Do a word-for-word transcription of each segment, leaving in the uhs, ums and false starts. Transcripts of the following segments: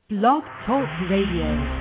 Blog Talk Radio.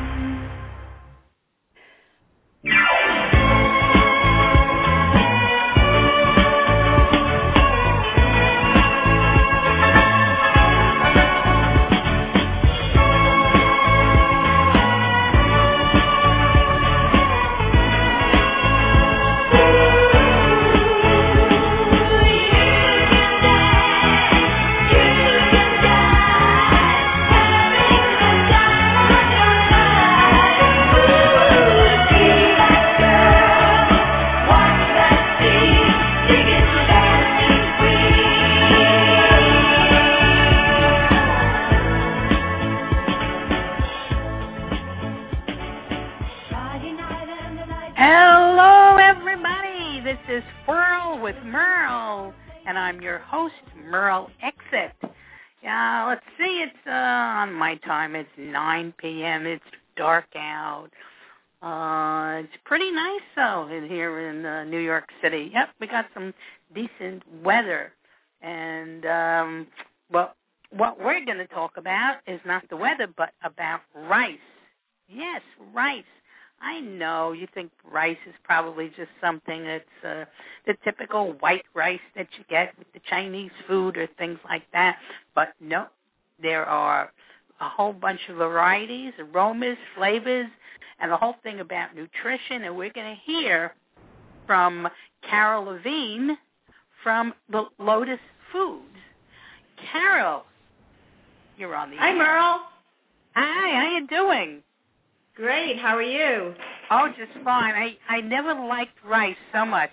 It's nine p.m. It's dark out. Uh, it's pretty nice, though, in here in uh, New York City. Yep, we got some decent weather. And, um, well, what we're going to talk about is not the weather, but about rice. Yes, rice. I know you think rice is probably just something that's uh, the typical white rice that you get with the Chinese food or things like that. But no, there are a whole bunch of varieties, aromas, flavors, and the whole thing about nutrition. And we're going to hear from Carol Levine from the Lotus Foods. Carol, you're on the Hi, air. Merle. Hi, how you doing? Great. How are you? Oh, just fine. I, I never liked rice so much.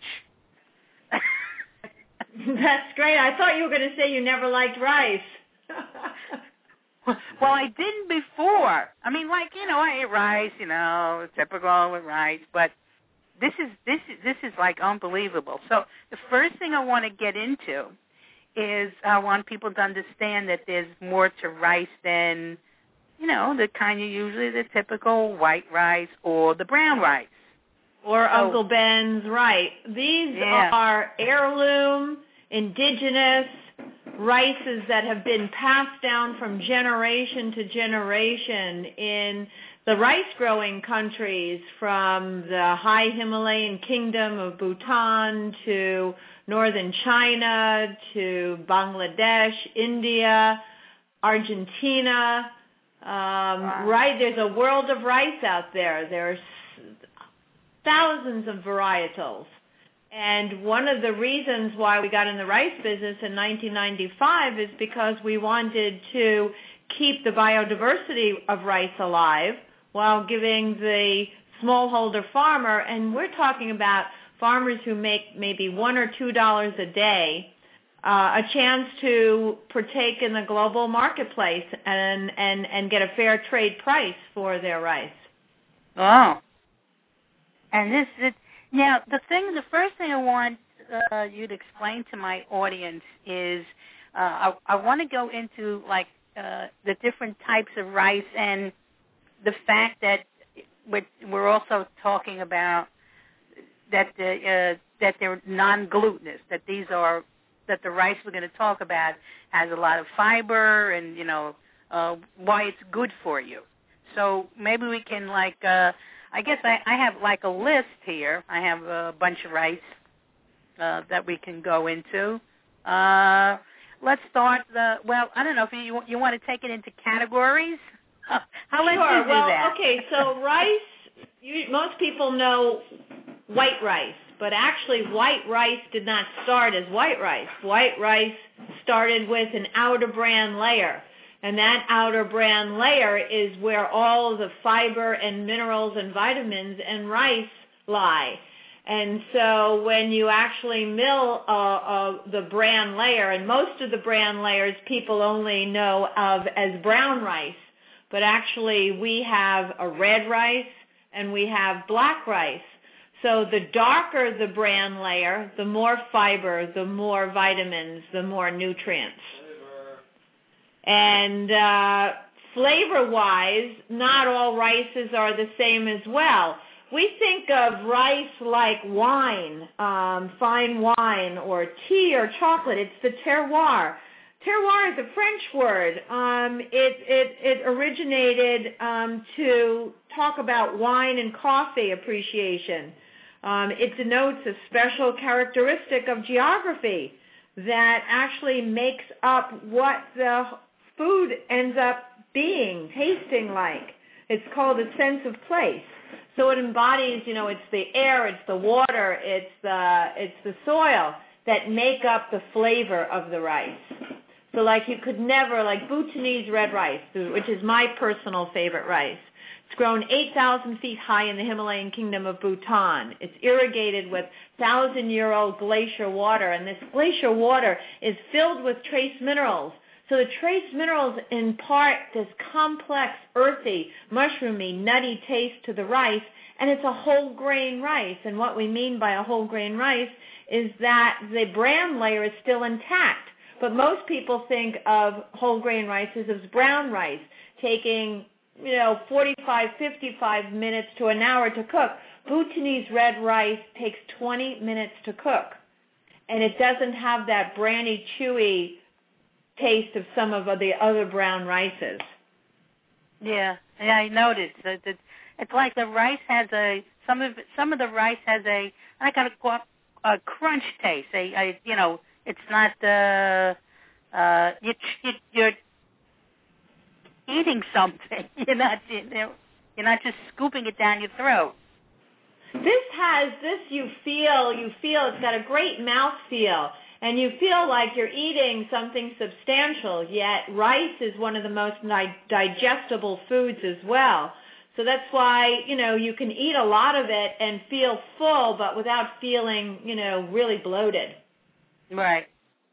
That's great. I thought you were going to say you never liked rice. Well, I didn't before. I mean, like, you know, I ate rice, you know, typical with rice, but this is this is this is like unbelievable. So the first thing I want to get into is I want people to understand that there's more to rice than, you know, the kind of usually the typical white rice or the brown rice. Or so, Uncle Ben's, right. These yeah. are heirloom, indigenous rices that have been passed down from generation to generation in the rice-growing countries, from the high Himalayan kingdom of Bhutan to northern China to Bangladesh, India, Argentina. Um, wow. Right, there's a world of rice out there. There's thousands of varietals. And one of the reasons why we got in the rice business in nineteen ninety-five is because we wanted to keep the biodiversity of rice alive while giving the smallholder farmer, and we're talking about farmers who make maybe one or two dollars a day, uh, a chance to partake in the global marketplace and, and, and get a fair trade price for their rice. Oh. And this is... Now, the thing, the first thing I want uh, you to explain to my audience is uh, I, I want to go into, like, uh, the different types of rice and the fact that we're, we're also talking about that the, uh, that they're non-glutinous, that these are, that the rice we're going to talk about has a lot of fiber and, you know, uh, why it's good for you. So maybe we can, like... Uh, I guess I, I have like a list here. I have a bunch of rice uh, that we can go into. Uh, let's start the, well, I don't know if you you want to take it into categories. How let's sure. do well, that? Okay, so rice, you, most people know white rice, but actually white rice did not start as white rice. White rice started with an outer bran layer. And that outer bran layer is where all of the fiber and minerals and vitamins and rice lie. And so when you actually mill uh, uh, the bran layer, and most of the bran layers people only know of as brown rice, but actually we have a red rice and we have black rice. So the darker the bran layer, the more fiber, the more vitamins, the more nutrients. And uh, flavor-wise, not all rices are the same as well. We think of rice like wine, um, fine wine, or tea or chocolate. It's the terroir. terroir is a French word. Um, it, it, it originated um, to talk about wine and coffee appreciation. Um, it denotes a special characteristic of geography that actually makes up what the food ends up being, tasting like. It's called a sense of place. So it embodies, you know, it's the air, it's the water, it's the, it's the soil that make up the flavor of the rice. So like you could never, like Bhutanese red rice, which is my personal favorite rice. It's grown eight thousand feet high in the Himalayan kingdom of Bhutan. It's irrigated with thousand-year-old glacier water, and this glacier water is filled with trace minerals. So the trace minerals impart this complex, earthy, mushroomy, nutty taste to the rice, and it's a whole grain rice. And what we mean by a whole grain rice is that the bran layer is still intact. But most people think of whole grain rices as brown rice, taking, you know, forty-five, fifty-five minutes to an hour to cook. Bhutanese red rice takes twenty minutes to cook. And it doesn't have that brandy, chewy taste of some of the other brown rices. Yeah, yeah, I noticed that it's, it's like the rice has a some of it, some of the rice has a like a, a crunch taste. A, a you know, it's not uh, uh, you, you you're eating something. You're not you're not just scooping it down your throat. This has this you feel you feel it's got a great mouth feel. And you feel like you're eating something substantial, yet rice is one of the most di- digestible foods as well. So that's why, you know, you can eat a lot of it and feel full, but without feeling, you know, really bloated. Right.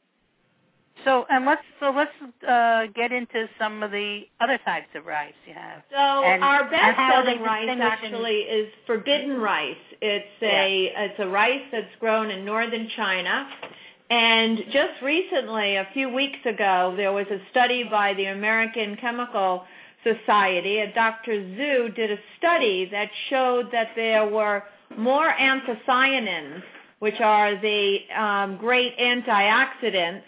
So, and let's so let's uh, get into some of the other types of rice you have. So and, our best-selling rice actually is forbidden rice. It's a yeah. it's a rice that's grown in northern China. And just recently, a few weeks ago, there was a study by the American Chemical Society. Doctor Zhu did a study that showed that there were more anthocyanins, which are the um, great antioxidants,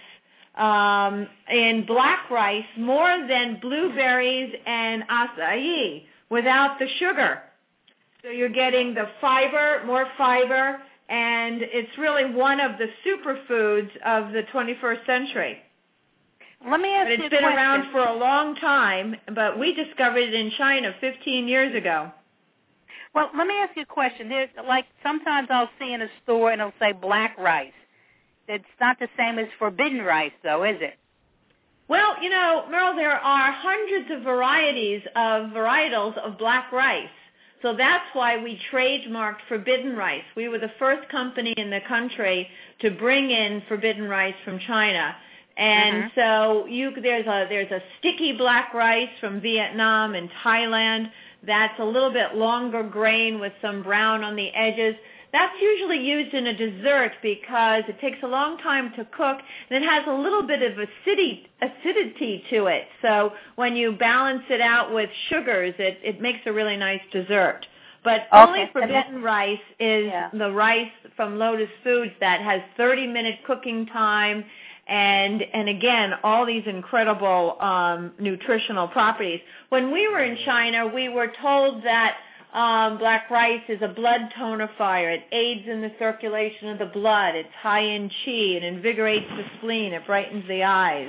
um, in black rice more than blueberries and acai without the sugar. So you're getting the fiber, more fiber, and it's really one of the superfoods of the twenty-first century. Let me ask but you a question. It's been around for a long time, but we discovered it in China fifteen years ago. Well, let me ask you a question. There's, like sometimes I'll see in a store and it'll say black rice. It's not the same as forbidden rice, though, is it? Well, you know, Merle, there are hundreds of varieties of varietals of black rice. So that's why we trademarked forbidden rice. We were the first company in the country to bring in forbidden rice from China. And mm-hmm. so you, there's a there's a sticky black rice from Vietnam and Thailand. That's a little bit longer grain with some brown on the edges. That's usually used in a dessert because it takes a long time to cook, and it has a little bit of acidity, acidity to it. So when you balance it out with sugars, it, it makes a really nice dessert. But okay. only forbidden rice is yeah. the rice from Lotus Foods that has thirty-minute cooking time and, and again, all these incredible um, nutritional properties. When we were in China, we were told that Um, black rice is a blood tonifier. It aids in the circulation of the blood. It's high in qi. It invigorates the spleen. It brightens the eyes.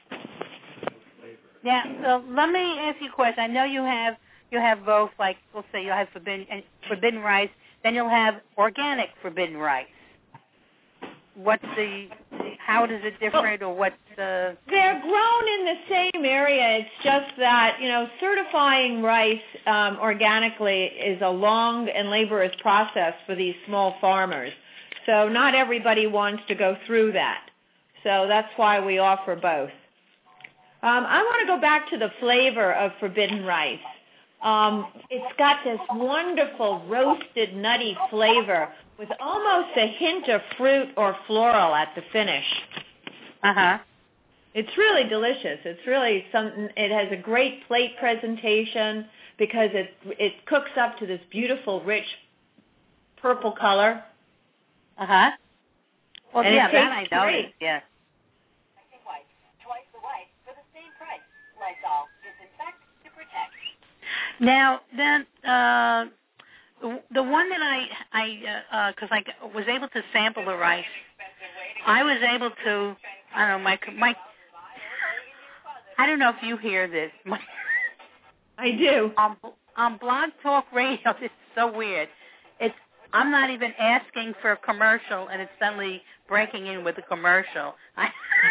Yeah. So let me ask you a question. I know you have you have both. Like we'll say you'll have forbidden forbidden rice. Then you'll have organic forbidden rice. What's the how does it differ, or what's the? They're grown in the same area. It's just that, you know, certifying rice um, organically is a long and laborious process for these small farmers. So not everybody wants to go through that. So that's why we offer both. Um, I want to go back to the flavor of forbidden rice. Um, it's got this wonderful roasted, nutty flavor with almost a hint of fruit or floral at the finish. Uh-huh. It's really delicious. It's really something. It has a great plate presentation because it it cooks up to this beautiful, rich purple color. Uh-huh. Well, and yeah, it that I tastes noticed, great. yeah. Now, then, uh, the one that I, I, because uh, uh, I was able to sample the rice, I was able to, I don't know, my, my, I don't know if you hear this. My, I do. On, on Blog Talk Radio, this is so weird. It's, I'm not even asking for a commercial, and it's suddenly breaking in with a commercial. I,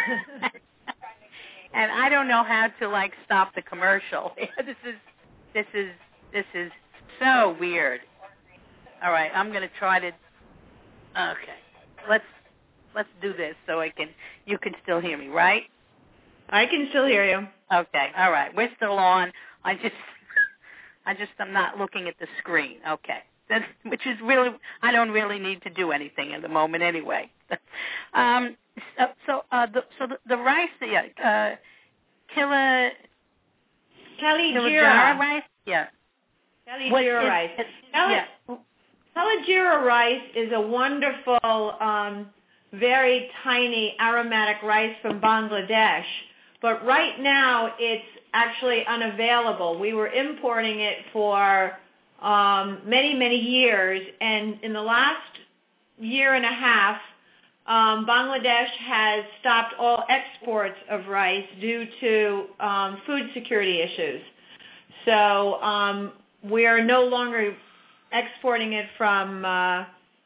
and I don't know how to, like, stop the commercial. This is, this is, this is so weird. All right, I'm going to try to, okay, let's, let's do this so I can, you can still hear me, right? I can still hear you. Okay, all right, we're still on. I just, I just, I'm not looking at the screen. Okay, that's, which is really, I don't really need to do anything at the moment anyway. um, so, so, uh, the, so the, the rice, the uh, Kila, Kalijira rice, yeah. Kalijira rice. Kali, yeah. Kalijira rice is a wonderful, um, very tiny aromatic rice from Bangladesh, but right now it's actually unavailable. We were importing it for um, many, many years, and in the last year and a half, um, Bangladesh has stopped all exports of rice due to um, food security issues. So um, we are no longer exporting it from uh,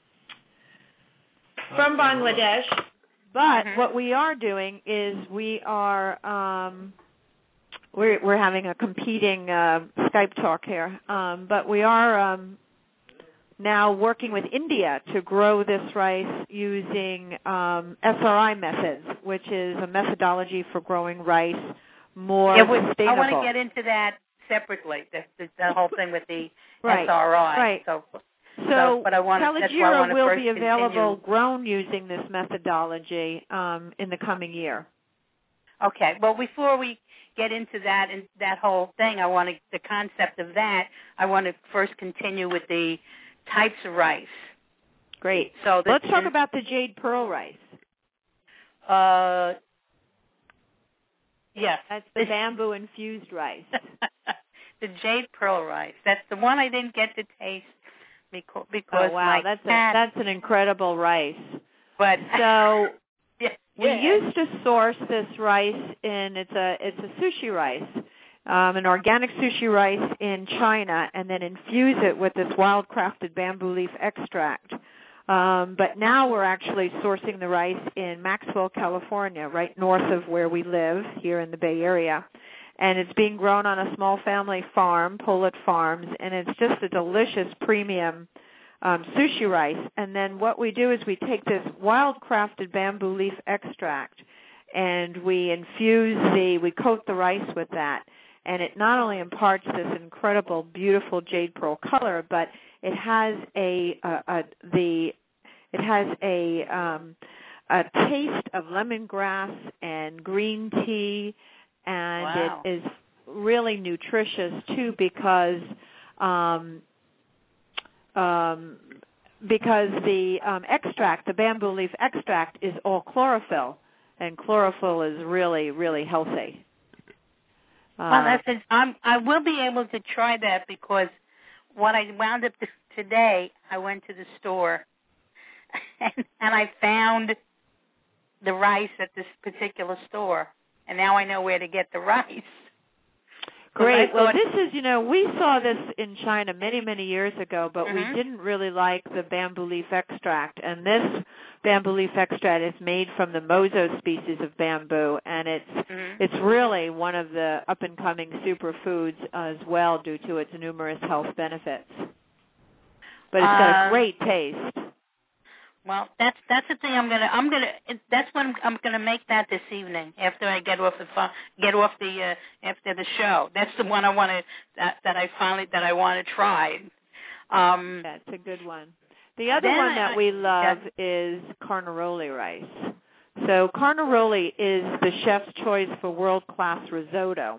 from Bangladesh. But mm-hmm. what we are doing is we are um, we're we're having a competing uh, Skype talk here, um, but we are um, now working with India to grow this rice using um, S R I methods, which is a methodology for growing rice more yeah, we, sustainable. I want to get into that separately, the, the, the whole thing with the right. S R I. Right. So, So, so but I want Kalijira will be available continue. grown using this methodology um, in the coming year. Okay. Well, before we get into that and that whole thing, I want to, the concept of that, I want to first continue with the types of rice. Great. So let's talk about the jade pearl rice. Uh, yes. That's the bamboo infused rice. The jade pearl rice. That's the one I didn't get to taste because, because oh wow, my that's cat, a, that's an incredible rice. But so yeah, we yeah. used to source this rice in it's a it's a sushi rice, um, an organic sushi rice in China, and then infuse it with this wild crafted bamboo leaf extract. Um, but now we're actually sourcing the rice in Maxwell, California, right north of where we live here in the Bay Area. And it's being grown on a small family farm, Pullet Farms, and it's just a delicious premium um, sushi rice. And then what we do is we take this wild-crafted bamboo leaf extract, and we infuse the, we coat the rice with that. And it not only imparts this incredible, beautiful jade pearl color, but it has a, a, a the, it has a, um, a taste of lemongrass and green tea. And wow. it is really nutritious, too, because um, um, because the um, extract, the bamboo leaf extract, is all chlorophyll, and chlorophyll is really, really healthy. Uh, well, that's it. I'm, I will be able to try that because what I wound up to, today, I went to the store, and, and I found the rice at this particular store. And now I know where to get the rice. Great. Well, this is, you know, we saw this in China many, many years ago, but mm-hmm. we didn't really like the bamboo leaf extract. And this bamboo leaf extract is made from the mozo species of bamboo, and it's mm-hmm. it's really one of the up-and-coming superfoods as well due to its numerous health benefits. But it's got uh, a great taste. Well, that's that's the thing. I'm gonna I'm gonna that's when I'm gonna make that this evening after I get off the phone, get off the uh, after the show. That's the one I want to that, that I finally that I want to try. Um, that's a good one. The other one that I, we love yeah. is carnaroli rice. So carnaroli is the chef's choice for world-class risotto.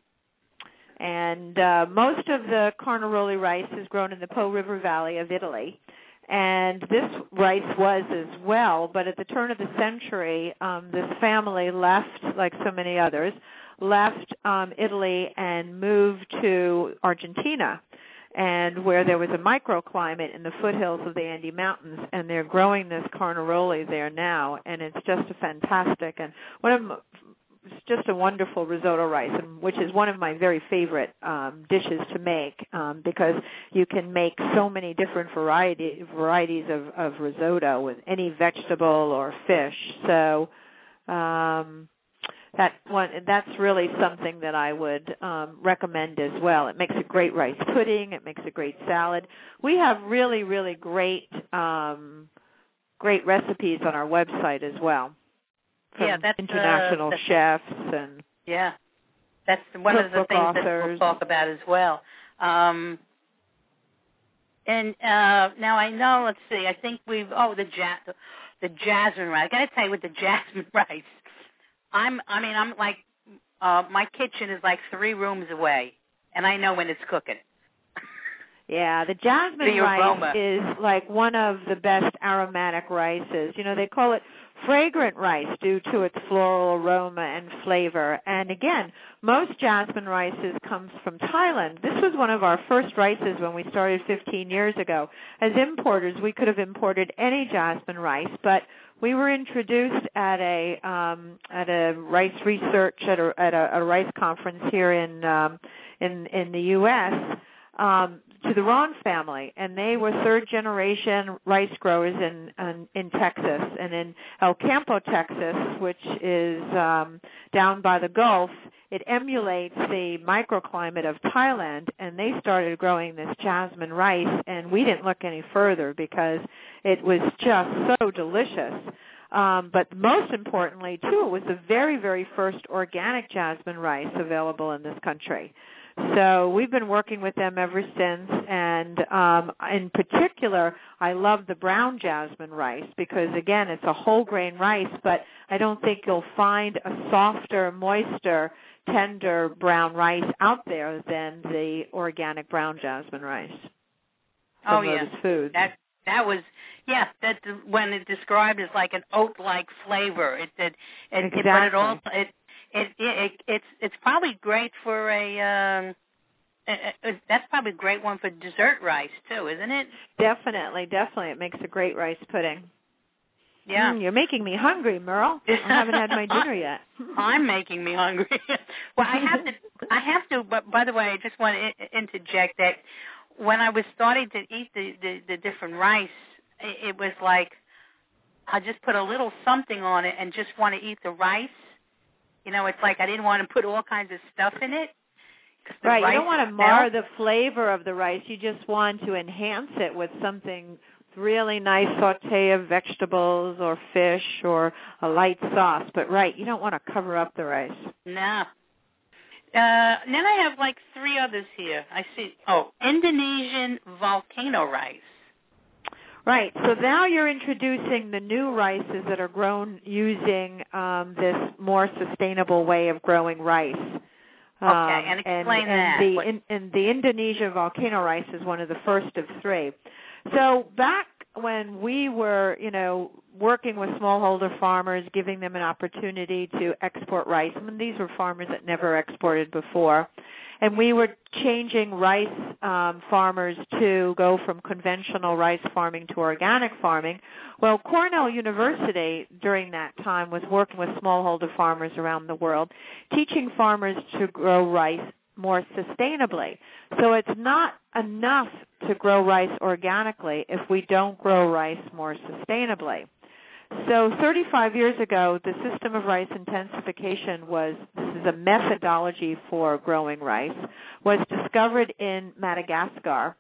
And uh, most of the carnaroli rice is grown in the Po River Valley of Italy. And this rice was as well, but at the turn of the century, um, this family left, like so many others, left um, Italy and moved to Argentina, and where there was a microclimate in the foothills of the Andes Mountains, and they're growing this Carnaroli there now, and it's just a fantastic and one of it's just a wonderful risotto rice, and which is one of my very favorite um, dishes to make um, because you can make so many different variety varieties of, of risotto with any vegetable or fish. So um, that one that's really something that I would um, recommend as well. It makes a great rice pudding. It makes a great salad. We have really, really great um, great recipes on our website as well. From yeah, that's international uh, that's, chefs and yeah, that's one of the things authors. that we'll talk about as well. Um, and uh, now I know. Let's see. I think we've oh the ja- the jasmine rice. I got to tell you, with the jasmine rice, I'm. I mean, I'm like uh, my kitchen is like three rooms away, and I know when it's cooking. Yeah, the jasmine rice aroma. is like one of the best aromatic rices. You know, they call it fragrant rice due to its floral aroma and flavor. And again, most jasmine rices comes from Thailand. This was one of our first rices when we started fifteen years ago. As importers, we could have imported any jasmine rice, but we were introduced at a um, at a rice research at a, at a, a rice conference here in um, in in the U S Um, to the Ron family, and they were third-generation rice growers in, in in Texas, and in El Campo, Texas, which is um, down by the Gulf. It emulates the microclimate of Thailand, and they started growing this jasmine rice, and we didn't look any further because it was just so delicious. Um, but most importantly, too, it was the very, very first organic jasmine rice available in this country. So we've been working with them ever since, and um, in particular, I love the brown jasmine rice because, again, it's a whole grain rice, but I don't think you'll find a softer, moister, tender brown rice out there than the organic brown jasmine rice. Oh, yeah. Lotus Foods. That, that was, yeah, that when it described as like an oat-like flavor. It did, it, exactly. it, but it also, it, It, it it's it's probably great for a um, it, it, that's probably a great one for dessert rice too, isn't it? Definitely, definitely, it makes a great rice pudding. Yeah, mm, you're making me hungry, Merle. I haven't had my dinner yet. I'm making me hungry. Well, I have to. I have to. But by the way, I just want to interject that when I was starting to eat the the, the different rice, it, it was like I just put a little something on it and just want to eat the rice. You know, it's like I didn't want to put all kinds of stuff in it. Right, you don't want to mar the flavor of the rice. You just want to enhance it with something really nice, saute of vegetables or fish or a light sauce. But, right, you don't want to cover up the rice. No. Uh, then I have like three others here. I see, oh, Indonesian volcano rice. Right. So now you're introducing the new rices that are grown using um, this more sustainable way of growing rice. Okay, um, and explain and, that. And the, in, and the Indonesia volcano rice is one of the first of three. So back when we were, you know, working with smallholder farmers, giving them an opportunity to export rice, I mean, these were farmers that never exported before, and we were changing rice um, farmers to go from conventional rice farming to organic farming. Well, Cornell University during that time was working with smallholder farmers around the world, teaching farmers to grow rice more sustainably. So it's not enough to grow rice organically if we don't grow rice more sustainably. So thirty-five years ago, the system of rice intensification was, this is a methodology for growing rice, was discovered in Madagascar,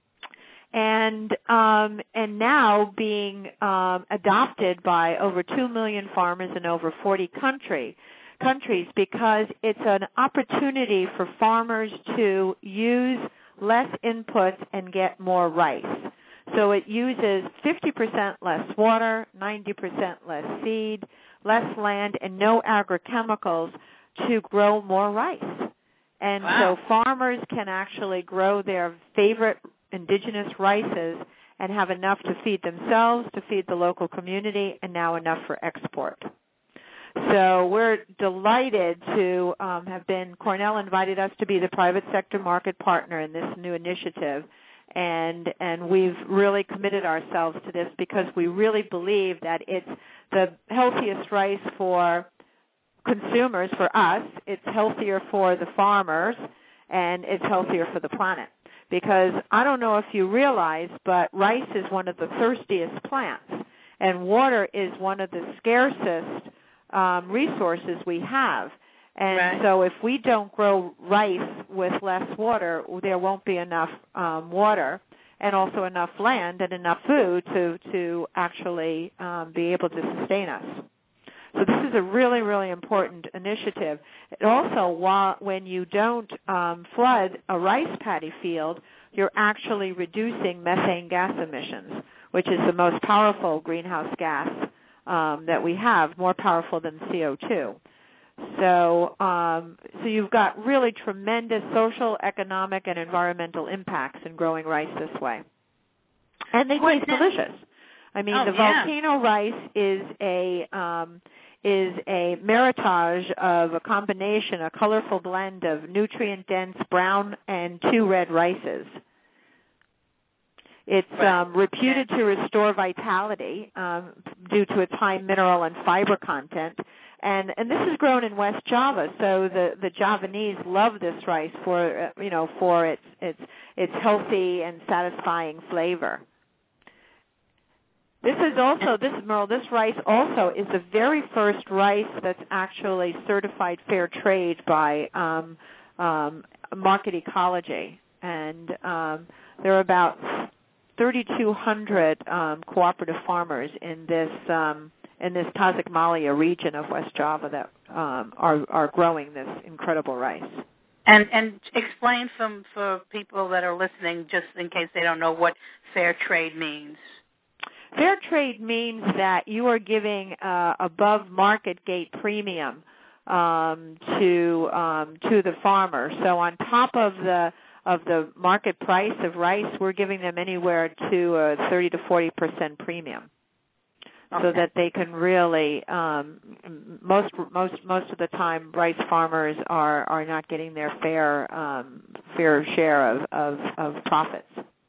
and um, and now being um, adopted by over two million farmers in over forty country, countries because it's an opportunity for farmers to use less inputs and get more rice. So it uses fifty percent less water, ninety percent less seed, less land, and no agrochemicals to grow more rice. And wow. so farmers can actually grow their favorite indigenous rices and have enough to feed themselves, to feed the local community, and now enough for export. So we're delighted to um, have been, Cornell invited us to be the private sector market partner in this new initiative. And and we've really committed ourselves to this because we really believe that it's the healthiest rice for consumers, for us. It's healthier for the farmers, and it's healthier for the planet. Because I don't know if you realize, but rice is one of the thirstiest plants, and water is one of the scarcest um, resources we have. And right. so if we don't grow rice with less water, there won't be enough um, water and also enough land and enough food to, to actually um, be able to sustain us. So this is a really, really important initiative. It also, while, when you don't um, flood a rice paddy field, you're actually reducing methane gas emissions, which is the most powerful greenhouse gas um, that we have, more powerful than C O two. So, um, so you've got really tremendous social, economic, and environmental impacts in growing rice this way. And they taste delicious. I mean, oh, the yeah. volcano rice is a um, is a meritage of a combination, a colorful blend of nutrient-dense brown and two red rices. It's right. um, reputed to restore vitality um, due to its high mineral and fiber content. And and this is grown in West Java, so the, the Javanese love this rice for uh, you know for its its its healthy and satisfying flavor. This is also this Merle. This rice also is the very first rice that's actually certified fair trade by um, um, Market Ecology, and um, there are about thirty-two hundred um, cooperative farmers in this. Um, in this Tasikmalaya region of West Java that um, are, are growing this incredible rice. And and explain from for people that are listening, just in case they don't know what fair trade means. Fair trade means that you are giving uh, above market gate premium um, to um, to the farmer. So on top of the of the market price of rice, we're giving them anywhere to a thirty to forty percent premium. Okay. So that they can really, um, most most most of the time, rice farmers are, are not getting their fair um, fair share of, of, of profits.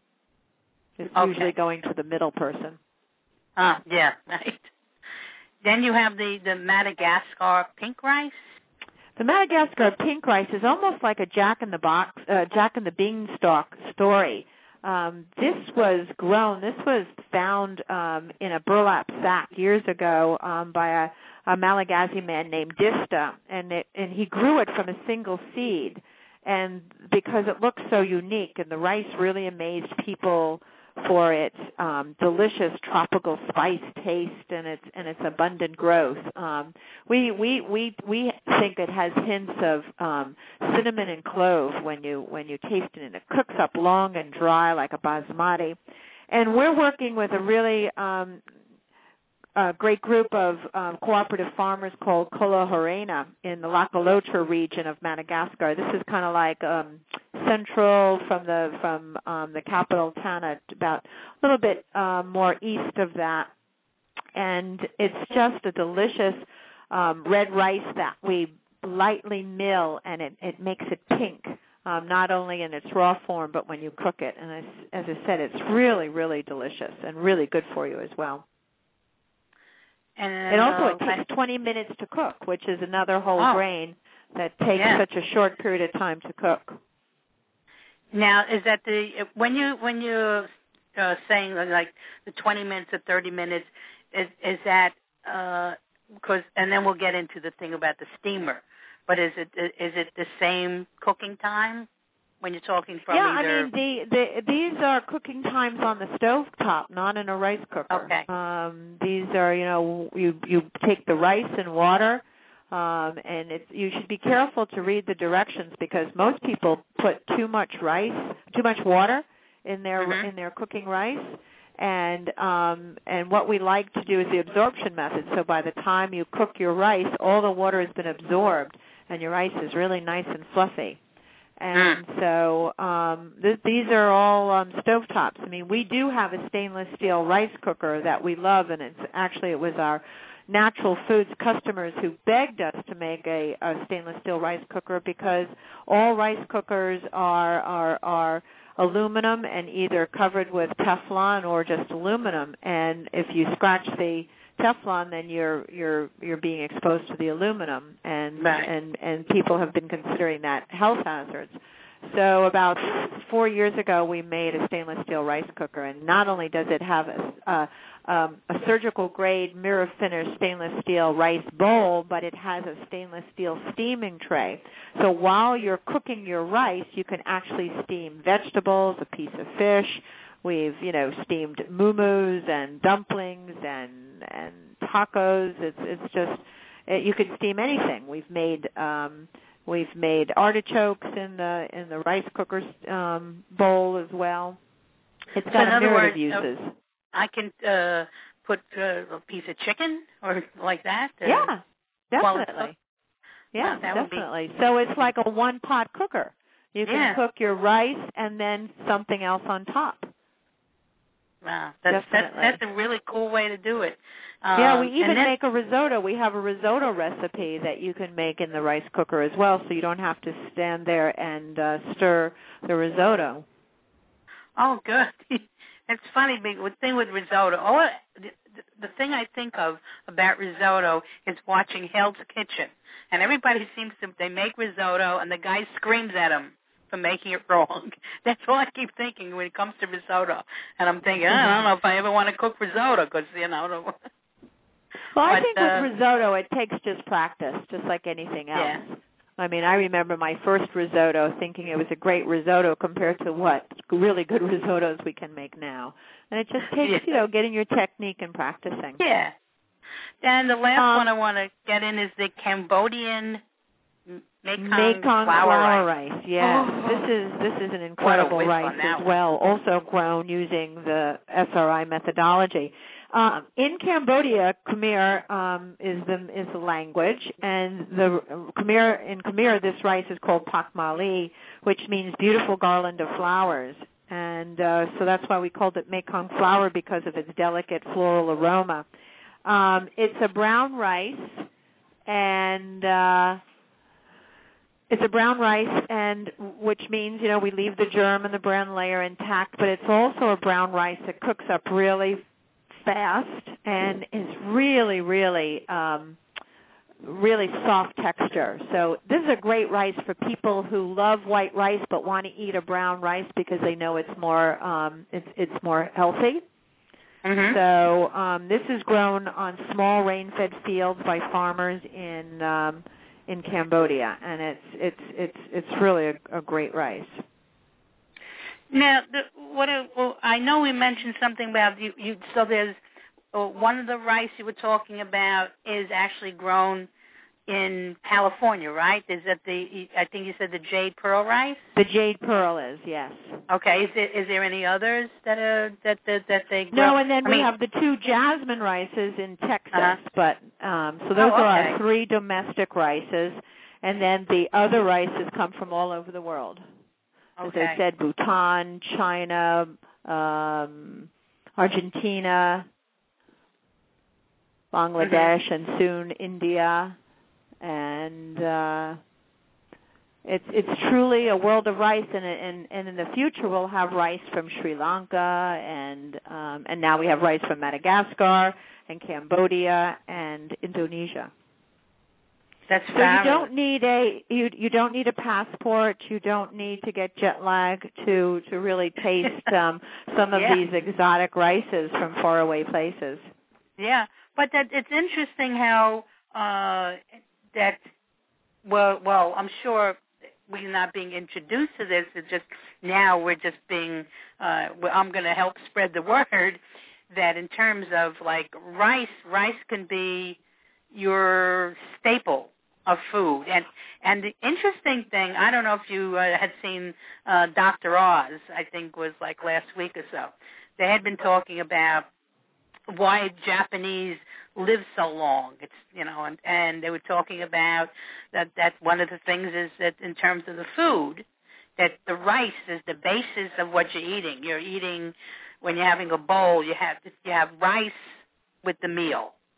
It's okay. usually going to the middle person. Ah, yeah, right. Then you have the, the Madagascar pink rice. The Madagascar pink rice is almost like a Jack in the Box, uh, Jack in the Beanstalk story. Um, this was grown, this was found um, in a burlap sack years ago um, by a, a Malagasy man named Dista, and, it, and he grew it from a single seed. And because it looked so unique, and the rice really amazed people for its um, delicious tropical spice taste and its and its abundant growth. Um, we we we we think it has hints of um, cinnamon and clove when you when you taste it, and it cooks up long and dry like a basmati. And we're working with a really um, a great group of um, cooperative farmers called Kolahorena in the Lakalotra region of Madagascar. This is kind of like um, central from the from um, the capital Tana, about a little bit um, more east of that, and it's just a delicious um, red rice that we lightly mill, and it, it makes it pink. Um, not only in its raw form, but when you cook it. And as, as I said, it's really, really delicious and really good for you as well. And And also uh, it takes twenty minutes to cook, which is another whole oh. grain that takes yeah. such a short period of time to cook. Now, is that the when you when you're uh, saying like the twenty minutes or thirty minutes, is is that because uh, and then we'll get into the thing about the steamer, but is it is it the same cooking time when you're talking from yeah, either? I mean the, the these are cooking times on the stove top, not in a rice cooker. Okay. Um, these are you know you you take the rice and water. Um, and it's, you should be careful to read the directions because most people put too much rice, too much water in their mm-hmm. in their cooking rice, and um, and what we like to do is the absorption method. So by the time you cook your rice, all the water has been absorbed, and your rice is really nice and fluffy. And mm. so um, th- these are all um, stovetops. I mean, we do have a stainless steel rice cooker that we love, and it's actually it was our Natural Foods customers who begged us to make a, a stainless steel rice cooker because all rice cookers are are are aluminum and either covered with Teflon or just aluminum. And if you scratch the Teflon, then you're you're you're being exposed to the aluminum, and right. and and people have been considering that health hazards. So about four years ago, we made a stainless steel rice cooker, and not only does it have a, a, um, a surgical grade mirror finished stainless steel rice bowl, but it has a stainless steel steaming tray. So while you're cooking your rice, you can actually steam vegetables, a piece of fish. We've, you know, steamed muumuus and dumplings and and tacos. It's it's just it, you can steam anything. We've made um, we've made artichokes in the in the rice cooker um, bowl as well. It's got so a myriad words, of uses. Uh, I can uh, put uh, a piece of chicken or like that. Uh, yeah, definitely. Yeah, well, definitely. Be... So it's like a one pot cooker. You can yeah. cook your rice and then something else on top. Wow, that's, that's that's a really cool way to do it. Um, yeah, we even then, make a risotto. We have a risotto recipe that you can make in the rice cooker as well, so you don't have to stand there and uh, stir the risotto. Oh, good. It's funny, the thing with risotto, oh, the, the thing I think of about risotto is watching Hell's Kitchen. And everybody seems to, they make risotto, and the guy screams at them for making it wrong. That's all I keep thinking when it comes to risotto. And I'm thinking, I don't know if I ever want to cook risotto because, you know. Well, but, I think uh, with risotto, it takes just practice, just like anything else. Yeah. I mean, I remember my first risotto thinking it was a great risotto compared to what really good risottos we can make now. And it just takes, yeah. you know, getting your technique and practicing. Yeah. And the last um, one I want to get in is the Cambodian Mekong, Mekong flour, flour rice. rice. Yes, Oh. this is this is an incredible rice as one. well. Also grown using the S R I methodology. Um, in Cambodia, Khmer um, is the is the language, and the Khmer in Khmer this rice is called Pak Mali, which means beautiful garland of flowers. And uh, so that's why we called it Mekong flour, because of its delicate floral aroma. Um, it's a brown rice, and uh, it's a brown rice, and which means, you know, we leave the germ and the brown layer intact, but it's also a brown rice that cooks up really fast and is really, really, um, really soft texture. So this is a great rice for people who love white rice but want to eat a brown rice because they know it's more, um, it's it's more healthy. Mm-hmm. So um, this is grown on small rain-fed fields by farmers in um, in Cambodia, and it's it's it's it's really a, a great rice. Now, the, what a, well, I know we mentioned something about you. you so there's uh, one of the rice you were talking about is actually grown in California, right? Is that the? I think you said the Jade Pearl rice. The Jade Pearl is, yes. Okay. Is there, is there any others that are that that, that they grow? No, and then I we mean, have the two jasmine rices in Texas. Uh-huh. But um, so those oh, are okay. our three domestic rices, and then the other rices come from all over the world. Okay. As I said, Bhutan, China, um, Argentina, Bangladesh, mm-hmm. and soon India. And uh, it's it's truly a world of rice, and, and and in the future we'll have rice from Sri Lanka, and um, and now we have rice from Madagascar and Cambodia and Indonesia. That's so fabulous. you don't need a you you don't need a passport. You don't need to get jet lag to to really taste um, some of yeah. these exotic rices from faraway places. Yeah, but that it's interesting how. Uh, That, well, well, I'm sure we're not being introduced to this. It's just now we're just being, uh, I'm going to help spread the word that in terms of like rice, rice can be your staple of food. And and the interesting thing, I don't know if you uh, had seen uh, Doctor Oz, I think was like last week or so. They had been talking about why Japanese live so long. It's, you know, and, and they were talking about that, that one of the things is that in terms of the food, that the rice is the basis of what you're eating. You're eating, when you're having a bowl, you have you have rice with the meal.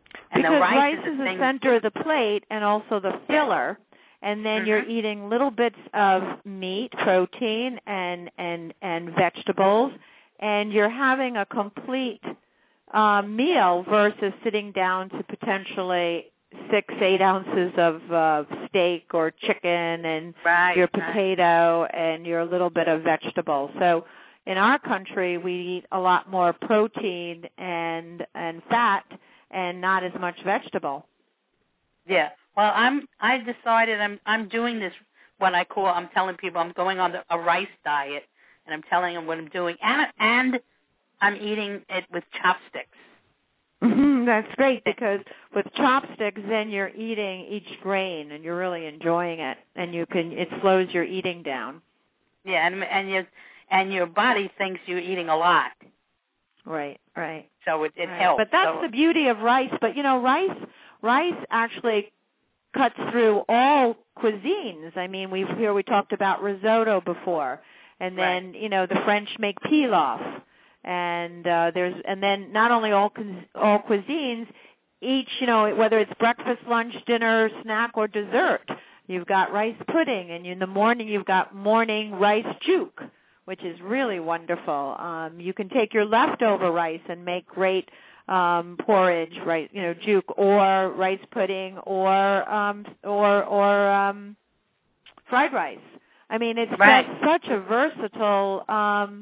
And because the rice, rice is, is the, the center of the plate and also the filler. And then mm-hmm. you're eating little bits of meat, protein, and and and vegetables, and you're having a complete uh, meal versus sitting down to potentially six, eight ounces of uh, steak or chicken and right, your potato right. and your little bit of vegetable. So in our country, we eat a lot more protein and and fat and not as much vegetable. Yeah. Well, I'm. I decided I'm. I'm doing this. What I call. I'm telling people I'm going on the, a rice diet, and I'm telling them what I'm doing, and and I'm eating it with chopsticks. Mm-hmm, that's great because with chopsticks, then you're eating each grain, and you're really enjoying it, and you can. It slows your eating down. Yeah, and and your and your body thinks you're eating a lot. Right. Right. So it, it right. helps. But that's so, the beauty of rice. But you know, rice. Rice actually cuts through all cuisines. I mean, we've here we talked about risotto before, and then right. you know the French make pilaf, and uh, there's and then not only all all cuisines, each you know whether it's breakfast, lunch, dinner, snack, or dessert, you've got rice pudding, and in the morning you've got morning rice juke, which is really wonderful. Um, you can take your leftover rice and make great. Um, porridge, right? You know, juke or rice pudding or um, or or um, fried rice. I mean, it's right. just such a versatile um,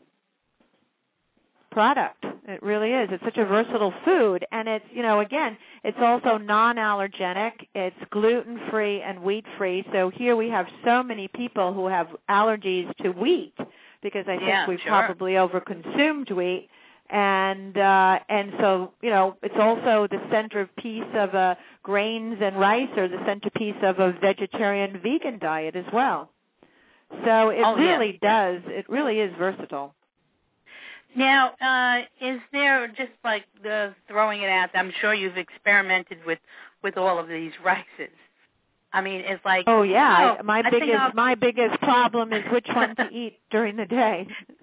product. It really is. It's such a versatile food, and it's you know, again, it's also non-allergenic. It's gluten-free and wheat-free. So here we have so many people who have allergies to wheat because I think yeah, we've sure. probably overconsumed wheat. And uh, and so, you know, it's also the centerpiece of a grains and rice or the centerpiece of a vegetarian vegan diet as well. So it oh, really yeah. does. It really is versatile. Now, uh, is there, just like the throwing it out, I'm sure you've experimented with, with all of these rices. I mean, it's like oh yeah, oh, my I biggest my biggest problem is which one to eat during the day.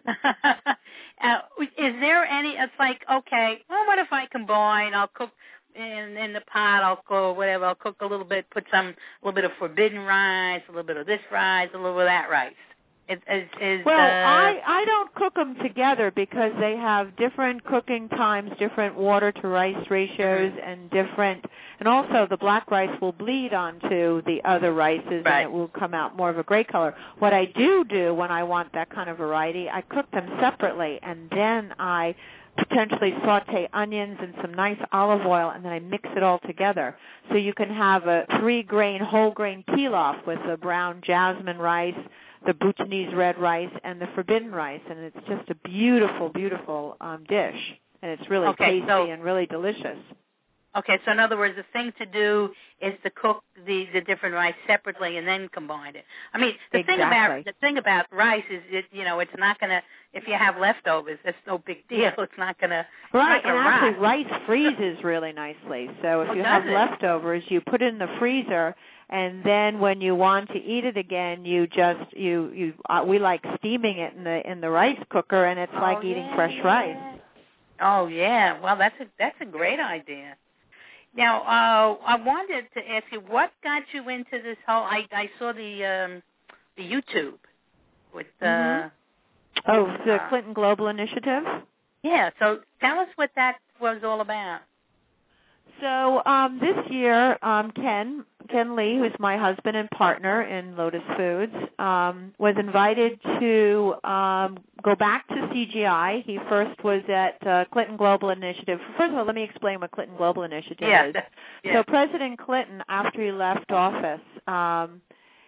uh, is there any? It's like okay, well, what if I combine? I'll cook in in the pot. I'll cook whatever. I'll cook a little bit. Put some a little bit of forbidden rice, a little bit of this rice, a little bit of that rice. Is, is, is, well, uh, I, I don't cook them together because they have different cooking times, different water to rice ratios, mm-hmm. and different, and also the black rice will bleed onto the other rices, right. and it will come out more of a gray color. What I do do when I want that kind of variety, I cook them separately, and then I potentially saute onions and some nice olive oil, and then I mix it all together. So you can have a three-grain, whole-grain pilaf with the brown jasmine rice, the Bhutanese red rice, and the forbidden rice, and it's just a beautiful, beautiful um, dish, and it's really okay, tasty so, and really delicious. Okay, so in other words, the thing to do is to cook the, the different rice separately and then combine it. I mean, the exactly. thing about the thing about rice is, it, you know, it's not going to. If you have leftovers, it's no big deal. It's not going to. Right, and rot. actually, rice freezes really nicely. So if oh, you have it? leftovers, you put it in the freezer. And then when you want to eat it again, you just you you uh, we like steaming it in the in the rice cooker, and it's oh, like yeah, eating fresh yeah. rice. Oh yeah, well that's a that's a great idea. Now uh, I wanted to ask you, what got you into this whole? I I saw the um, the YouTube with uh, mm-hmm. oh the uh, Clinton Global Initiative. Yeah, so tell us what that was all about. So um, this year, um, Ken Ken Lee, who's my husband and partner in Lotus Foods, um, was invited to um, go back to C G I. He first was at uh, Clinton Global Initiative. First of all, let me explain what Clinton Global Initiative yeah. is. Yeah. So President Clinton, after he left office, um,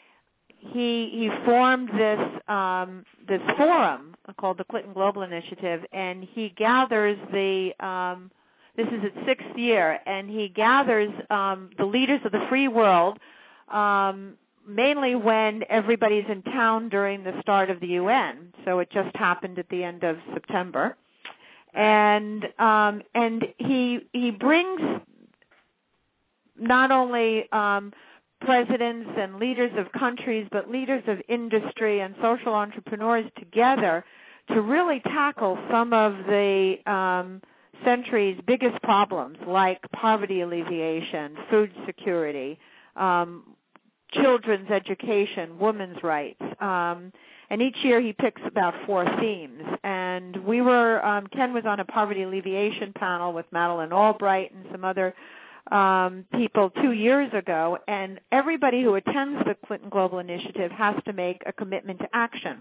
he he formed this um, this forum called the Clinton Global Initiative, and he gathers the um, This is its sixth year, and he gathers um, the leaders of the free world, um, mainly when everybody's in town during the start of the U N. So it just happened at the end of September, and um, and he he brings not only um, presidents and leaders of countries, but leaders of industry and social entrepreneurs together to really tackle some of the um, century's biggest problems like poverty alleviation, food security, um, children's education, women's rights. Um, and each year he picks about four themes. And we were, um, Ken was on a poverty alleviation panel with Madeleine Albright and some other um, people two years ago. And everybody who attends the Clinton Global Initiative has to make a commitment to action.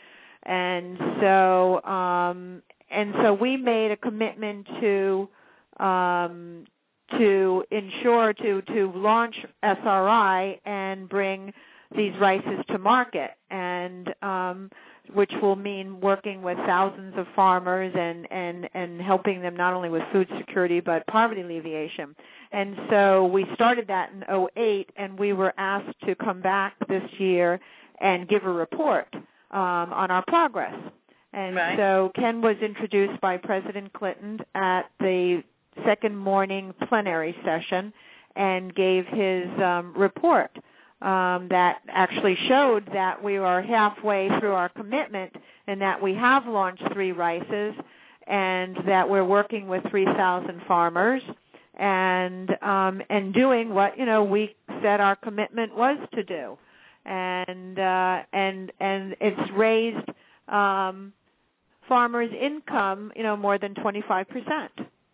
And so, um, and so we made a commitment to um, to ensure to to launch S R I and bring these rices to market, and um, which will mean working with thousands of farmers and, and, and helping them not only with food security but poverty alleviation. And so we started that in oh eight, and we were asked to come back this year and give a report um, on our progress. And right. so Ken was introduced by President Clinton at the second morning plenary session and gave his um, report. Um, that actually showed that we are halfway through our commitment and that we have launched three rices and that we're working with three thousand farmers and um, and doing what, you know, we said our commitment was to do. And uh, and and it's raised um, farmers' income, you know, more than twenty-five percent.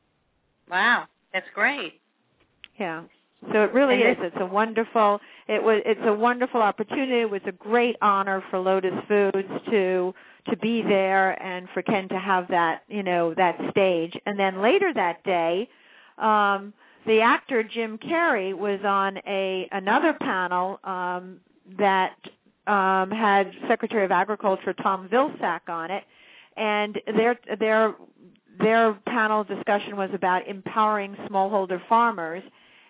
Wow, that's great. Yeah. So it really and is. It's a wonderful. It was. It's a wonderful opportunity. It was a great honor for Lotus Foods to to be there and for Ken to have that, you know, that stage. And then later that day, um, the actor Jim Carrey was on a another panel um, that um, had Secretary of Agriculture Tom Vilsack on it, and their their their panel discussion was about empowering smallholder farmers.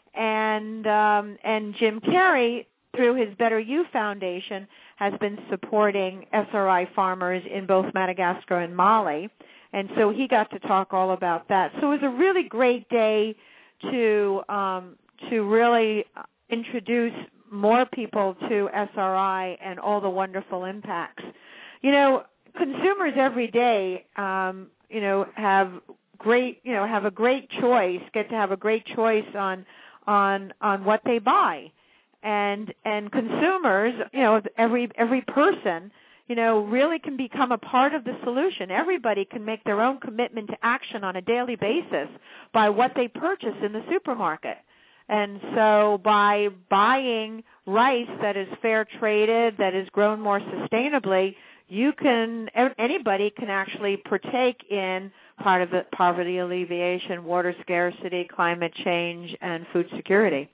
And um, and Jim Carrey, through his Better You Foundation, has been supporting S R I farmers in both Madagascar and Mali. And so he got to talk all about that. So it was a really great day to um, to really introduce more people to S R I and all the wonderful impacts. You know, consumers every day, um, you know, have great, you know, have a great choice, get to have a great choice on. on on what they buy, and and consumers, you know, every every person, you know, really can become a part of the solution. Everybody can make their own commitment to action on a daily basis by what they purchase in the supermarket. And so by buying rice that is fair traded, that is grown more sustainably, you can anybody can actually partake in part of it, poverty alleviation, water scarcity, climate change, and food security.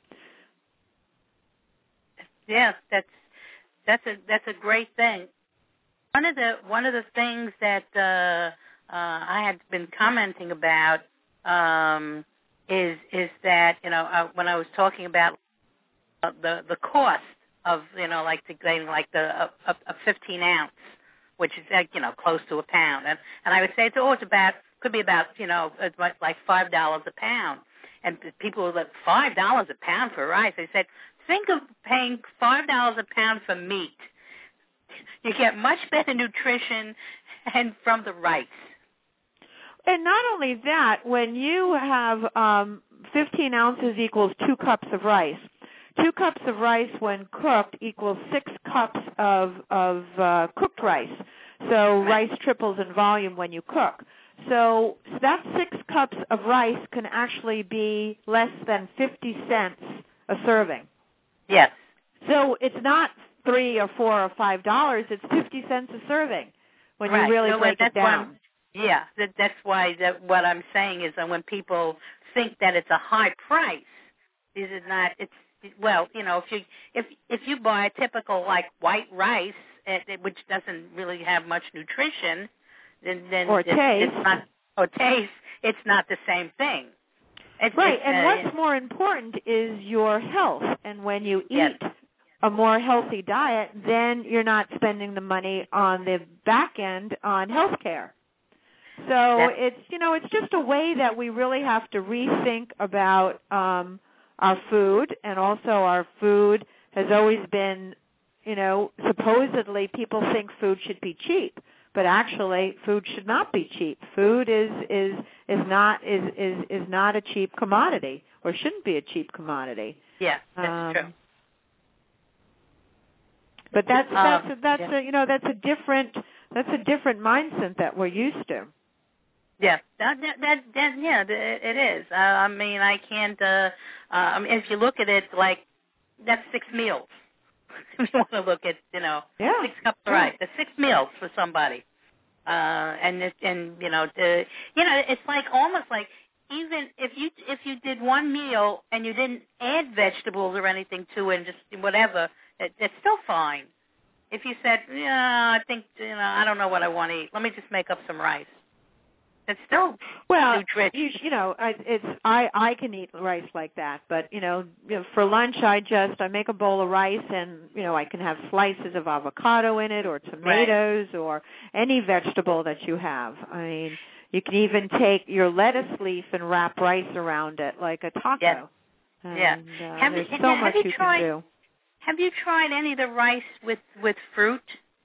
Yes, that's that's a that's a great thing. One of the one of the things that uh, uh, I had been commenting about um, is is that, you know, uh, when I was talking about uh, the the cost of, you know, like the getting like the a, a, a fifteen ounce, which is like, you know, close to a pound, and and I would say it's always about. Could be about, you know, like five dollars a pound. And people were like, five dollars a pound for rice? I said, think of paying five dollars a pound for meat. You get much better nutrition and from the rice. And not only that, when you have um, fifteen ounces equals two cups of rice. Two cups of rice when cooked equals six cups of, of uh, cooked rice. So rice triples in volume when you cook. So that six cups of rice can actually be less than fifty cents a serving. Yes. So it's not three or four or five dollars. It's fifty cents a serving when right. you really so break that's it down. Why, yeah, that, that's why that, what I'm saying is that when people think that it's a high price, this is not. It's well, you know, if you if if you buy a typical like white rice, it, which doesn't really have much nutrition. Then, then or it's, taste. It's not, or taste, it's not the same thing. It's, right, it's, and uh, what's more important is your health. And when you eat yes. a more healthy diet, then you're not spending the money on the back end on health care. So yes. it's, you know, it's just a way that we really have to rethink about um, our food, and also our food has always been, you know, supposedly people think food should be cheap. but actually food should not be cheap. Food is is is not is is is not a cheap commodity, or shouldn't be a cheap commodity. Yeah, that's um, true. But that's that's um, a, that's yeah. a, you know that's a different that's a different mindset that we're used to. Yeah, that that, that, that yeah, it is. Uh, I mean, I can't. Uh, uh, I mean, if you look at it, like that's six meals. If you want to look at, you know, yeah. six cups of rice, that's six meals for somebody. Uh, and it, and you know, the, you know, it's like almost like even if you if you did one meal and you didn't add vegetables or anything to it, and just whatever, it, it's still fine. If you said, yeah, I think you know, I don't know what I want to eat. Let me just make up some rice. It's still well, nutritious. You, you know, I, it's I I can eat rice like that, but you know, you know, for lunch I just I make a bowl of rice, and you know, I can have slices of avocado in it, or tomatoes, right. or any vegetable that you have. I mean, you can even take your lettuce leaf and wrap rice around it like a taco. Yeah. And, yeah. Uh, have there's you, so have much you, you tried, can do. Have you tried any of the rice with with fruit?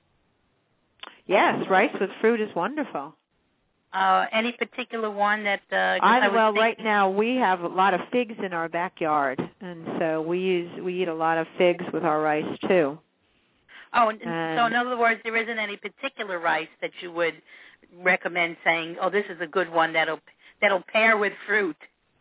Yes, rice with fruit is wonderful. Uh, any particular one that? Uh, I, I well, thinking... right now we have a lot of figs in our backyard, and so we use we eat a lot of figs with our rice too. Oh, and, and so in other words, there isn't any particular rice that you would recommend saying, "Oh, this is a good one that'll that'll pair with fruit."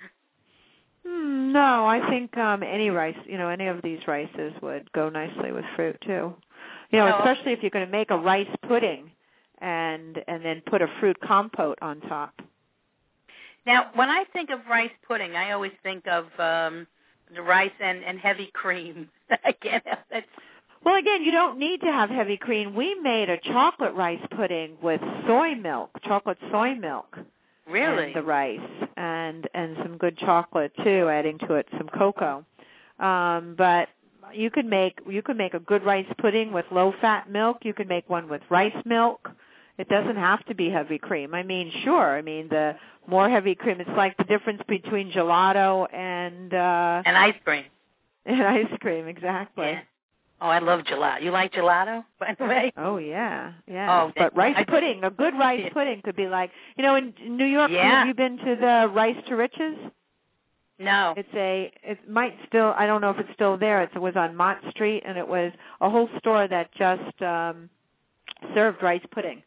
Hmm, no, I think um, any rice, you know, any of these rices would go nicely with fruit too. You know, oh. especially if you're going to make a rice pudding. And and then put a fruit compote on top. Now, when I think of rice pudding, I always think of um, the rice and, and heavy cream. Again, that's... Well, again, you don't need to have heavy cream. We made a chocolate rice pudding with soy milk, chocolate soy milk. Really? And the rice and and some good chocolate too, adding to it some cocoa. Um, but you could make you could make a good rice pudding with low fat milk. You could make one with rice milk. It doesn't have to be heavy cream. I mean, sure. I mean, the more heavy cream, it's like the difference between gelato and uh, and ice cream. And ice cream, exactly. Yeah. Oh, I love gelato. You like gelato, by the way? Oh yeah, yeah. Oh, but rice I, pudding, a good rice yeah. pudding could be like, you know, in New York. Yeah. Have you been to the Rice to Riches? No. It's a, it might still, I don't know if it's still there. It was on Mott Street, and it was a whole store that just um, served rice pudding.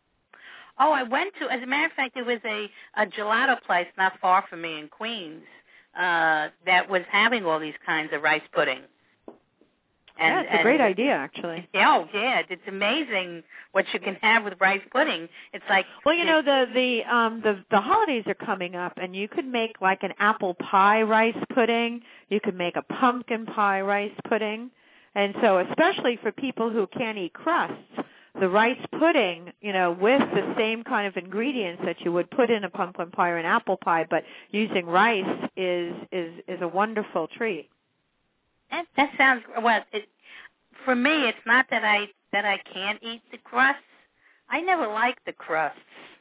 Oh, I went to, as a matter of fact, there was a, a gelato place not far from me in Queens uh, that was having all these kinds of rice pudding. And, yeah, it's a and, great idea, actually. Yeah, oh, yeah, it's amazing what you can have with rice pudding. It's like well, you know, the the um the the holidays are coming up, and you could make like an apple pie rice pudding. You could make a pumpkin pie rice pudding, and so especially for people who can't eat crusts, the rice pudding, you know, with the same kind of ingredients that you would put in a pumpkin pie or an apple pie, but using rice is is is a wonderful treat. That, that sounds well. It, for me, it's not that I that I can't eat the crusts. I never liked the crusts.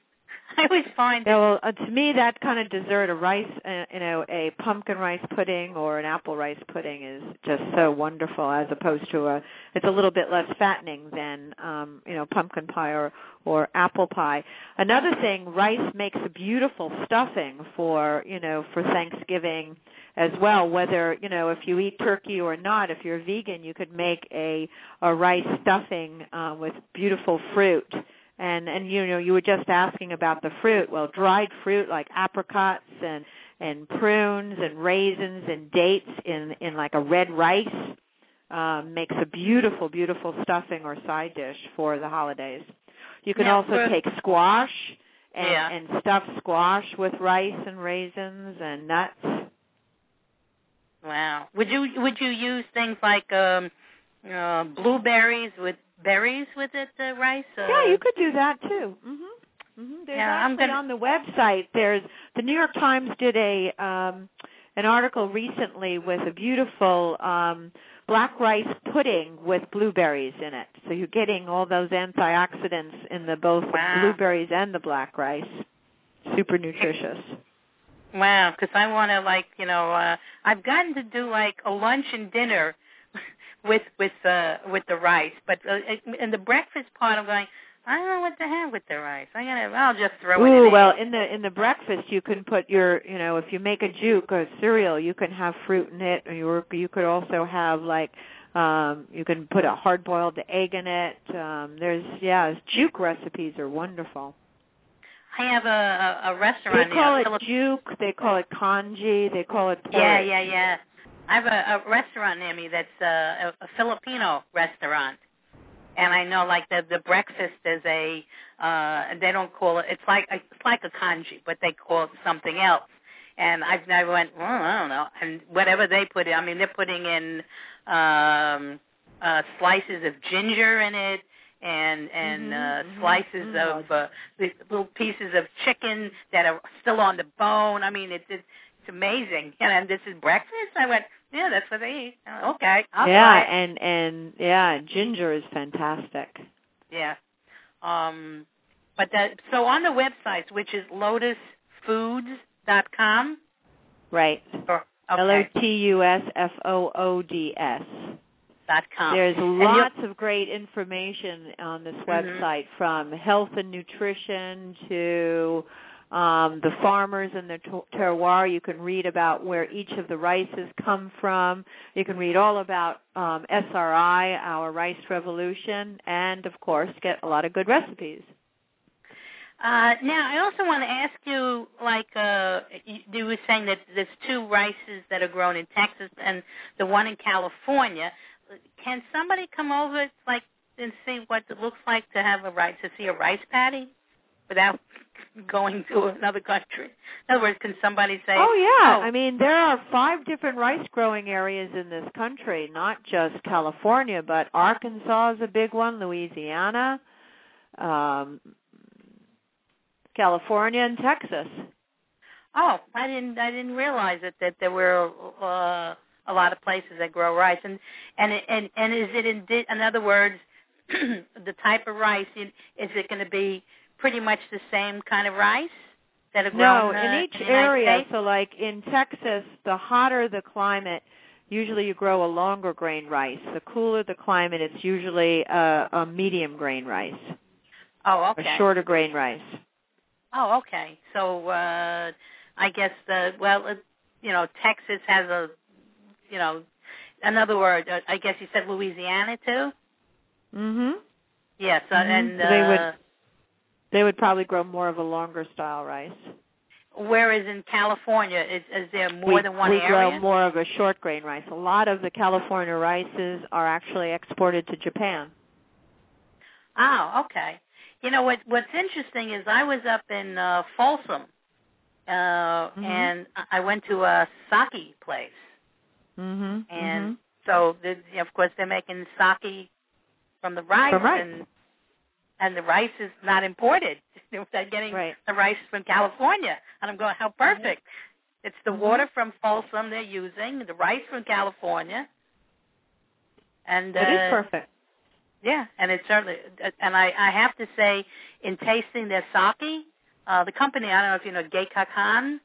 I always find. Yeah, well, uh, to me, that kind of dessert, a rice, uh, you know, a pumpkin rice pudding or an apple rice pudding, is just so wonderful. As opposed to a, it's a little bit less fattening than, um, you know, pumpkin pie or or apple pie. Another thing, rice makes a beautiful stuffing for, you know, for Thanksgiving as well. Whether, you know, if you eat turkey or not, if you're vegan, you could make a a rice stuffing uh, with beautiful fruit. And, and you know, you were just asking about the fruit. Well, dried fruit like apricots and, and prunes and raisins and dates in, in like a red rice um, makes a beautiful, beautiful stuffing or side dish for the holidays. You can yeah, also for, take squash and, yeah. and stuff squash with rice and raisins and nuts. Wow. Would you would you use things like um, uh, blueberries with berries with it, uh, rice? Uh, yeah, you could do that too. Mhm. Mhm. There's yeah, actually I'm gonna... on the website. There's the New York Times did a um, an article recently with a beautiful um, black rice pudding with blueberries in it. So you're getting all those antioxidants in the both wow. the blueberries and the black rice. Super nutritious. Wow, because I want to, like, you know, uh, I've gotten to do like a lunch and dinner with with uh, with the rice, but uh, in the breakfast part, I'm going, I don't know what to have with the rice. I gotta. I'll just throw Ooh, it in. Ooh, well, egg. in the in the breakfast, you can put your, you know, if you make a juke or cereal, you can have fruit in it, or you you could also have like, um, you can put a hard-boiled egg in it. Um, there's yeah, juke recipes are wonderful. I have a a, a restaurant. They call here, it Philip- juke. They call it congee. They call it porridge. Yeah, yeah, yeah. I have a, a restaurant near me that's a, a Filipino restaurant. And I know, like the the breakfast is a, uh, they don't call it. It's like it's like a congee, but they call it something else. And I've never went. Well, I don't know. And whatever they put in, I mean, they're putting in um, uh, slices of ginger in it, and and mm-hmm, uh, slices mm-hmm. of uh, these little pieces of chicken that are still on the bone. I mean, it's it's, it's amazing. And, and this is breakfast. I went. Yeah, that's what they eat. Okay, I'll yeah, try it. and and yeah, ginger is fantastic. Yeah. Um, but that so on the website, which is lotus foods dot com. Right. Or, okay. L O T U S F O O D S. Dot com. There's lots of great information on this website, mm-hmm. from health and nutrition to um, the farmers and their terroir. You can read about where each of the rices come from. You can read all about um, S R I, our rice revolution, and, of course, get a lot of good recipes. Uh, now, I also want to ask you, like, uh, you, you were saying that there's two rices that are grown in Texas and the one in California. Can somebody come over, like, and see what it looks like to have a rice, to see a rice paddy without going to another country? In other words, can somebody say, oh, yeah. Oh. I mean, there are five different rice growing areas in this country, not just California, but Arkansas is a big one, Louisiana, um, California, and Texas. Oh, I didn't. I didn't realize it, that there were uh, a lot of places that grow rice, and and and and is it in? In other words, the type of rice, is it going to be pretty much the same kind of rice that are grown? No, uh, in each in the United area. States? So, like in Texas, the hotter the climate, usually you grow a longer grain rice. The cooler the climate, it's usually a, a medium grain rice. Oh, okay. A shorter grain rice. Oh, okay. So uh, I guess the well, uh, you know, Texas has a, you know, in other words, uh, I guess you said Louisiana too. Mhm. Yes, uh, mm-hmm. and so they uh, would they would probably grow more of a longer style rice. Whereas in California, is, is there more we, than one we area? grow more of a short grain rice. A lot of the California rices are actually exported to Japan. Oh, okay. You know what? What's interesting is I was up in uh, Folsom, uh, mm-hmm. and I went to a sake place, mm-hmm. and mm-hmm. so the, of course they're making sake from the rice, from rice. and and the rice is not imported. They're getting right. the rice from California, and I'm going, how perfect! Mm-hmm. It's the mm-hmm. water from Folsom they're using, the rice from California, and it uh, is perfect. Yeah, and it's certainly, and I, I have to say, in tasting their sake, uh, the company, I don't know if you know Geikakan.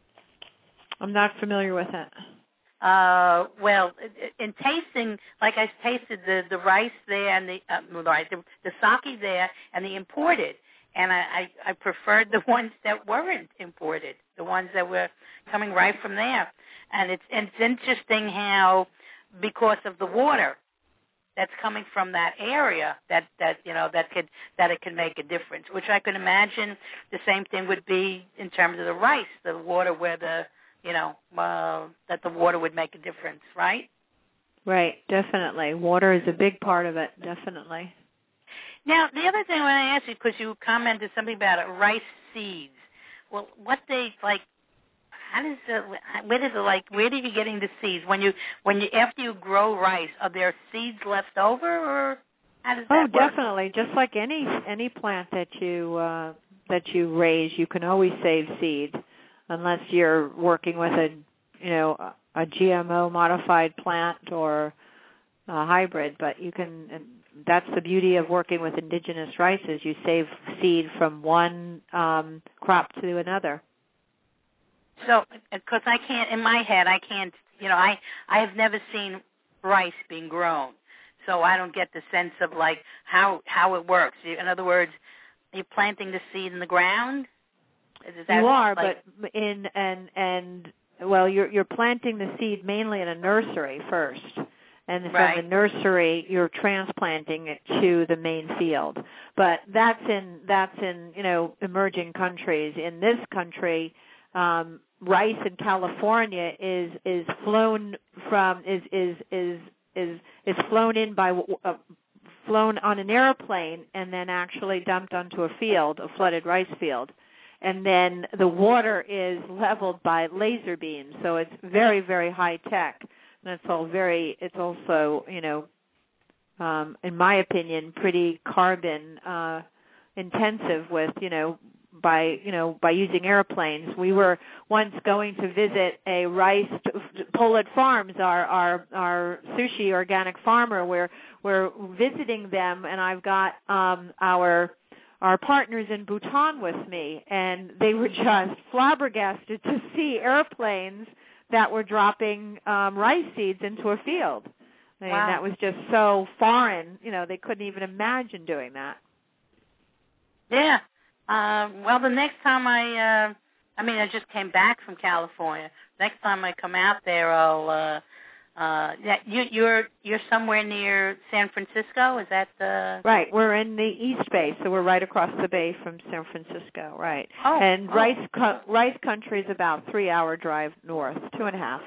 I'm not familiar with it. Uh, well, in tasting, like I tasted the, the rice there and the, uh, right, the, the sake there and the imported, and I, I, I preferred the ones that weren't imported, the ones that were coming right from there. And it's, and it's interesting how, because of the water that's coming from that area, that, that you know that could that it can make a difference. Which I can imagine the same thing would be in terms of the rice, the water where the you know uh, that the water would make a difference, right? Right, definitely. Water is a big part of it, definitely. Now the other thing I want to ask you, because you commented something about it, rice seeds. Well, what they like. How does it, where does it like, where are you getting the seeds? When you, when you, after you grow rice, are there seeds left over, or how does that oh, work? Oh, definitely. Just like any, any plant that you, uh, that you raise, you can always save seed, unless you're working with a, you know, a G M O modified plant or a hybrid, but you can, and that's the beauty of working with indigenous rices. You save seed from one, um, crop to another. So, because I can't, in my head, I can't, you know, I, I have never seen rice being grown. so I don't get the sense of like how how it works. In other words, you're planting the seed in the ground. Is that you are, like, but in and and well, you're you're planting the seed mainly in a nursery first, and from right. the nursery you're transplanting it to the main field. But that's in that's in you know emerging countries. In this country, um, rice in California is is flown from is is is is is flown in by uh, flown on an airplane and then actually dumped onto a field, a flooded rice field. And then the water is leveled by laser beams, so it's very, very high tech. And it's all very, it's also, you know, um, in my opinion, pretty carbon uh, intensive with, you know, by, you know, by using airplanes. We were once going to visit a rice, Polet Farms, our, our, our sushi organic farmer. We're, we're visiting them, and I've got um, our, our partners in Bhutan with me, and they were just flabbergasted to see airplanes that were dropping um, rice seeds into a field. I mean, wow. that was just so foreign. You know, they couldn't even imagine doing that. Yeah. Uh, well, the next time I, uh, I mean, I just came back from California. Next time I come out there, I'll. Uh, uh, yeah, you, you're you're somewhere near San Francisco. Is that the right? We're in the East Bay, so we're right across the bay from San Francisco, right? Oh, and oh. rice co- rice country is about three hour drive north, two and a half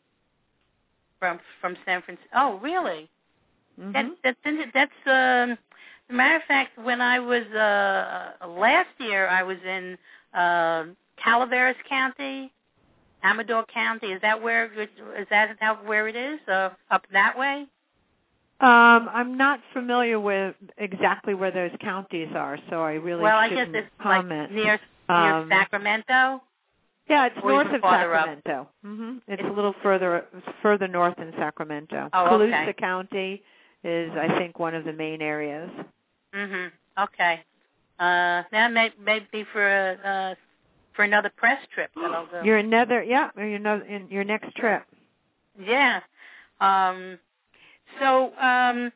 from from San Francisco. Oh, really? Mm-hmm. That, that's that's. Um, As a matter of fact, when I was uh, last year, I was in uh, Calaveras County, Amador County. Is that where is that how, where it is? Uh, up that way? Um, I'm not familiar with exactly where those counties are, so I really well, I shouldn't guess it's comment. like near near um, Sacramento. Yeah, it's or north even of farther up? Sacramento. Mm-hmm. It's, it's a little further further north than Sacramento. Oh, Colusa okay. County is, I think, one of the main areas. Mhm. Okay. Uh, that may maybe for a uh, for another press trip that I'll go. Your another, yeah, or your no, in your next trip. Yeah. Um. So um.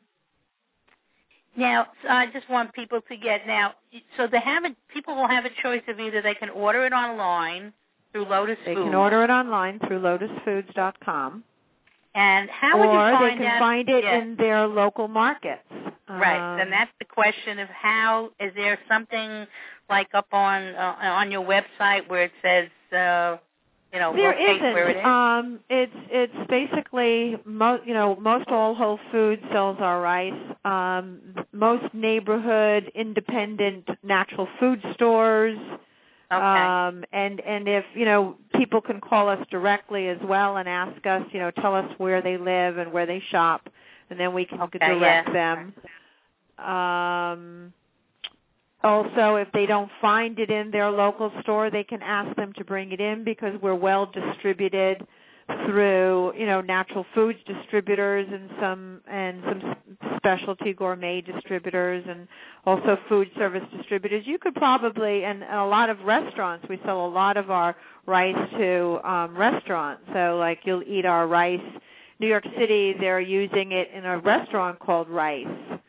Now, so I just want people to get now. So they have a people will have a choice of either they can order it online through Lotus They Foods. can order it online through lotus foods dot com. And how would you or find they can that? find it yeah. in their local markets. Right, Um, and that's the question of how, is there something like up on uh, on your website where it says, uh, you know, there locate isn't. where it is? Um, it's it's basically mo- you know most all Whole Foods sells our rice. Um, most neighborhood independent natural food stores. Okay. Um, and and if you know people can call us directly as well and ask us, you know, tell us where they live and where they shop, and then we can okay, direct yeah. them. Um, also, if they don't find it in their local store, they can ask them to bring it in because we're well distributed through, you know, natural foods distributors and some and some specialty gourmet distributors and also food service distributors. You could probably, and a lot of restaurants, we sell a lot of our rice to um, restaurants. So like you'll eat our rice. New York City, they're using it in a restaurant called Rice.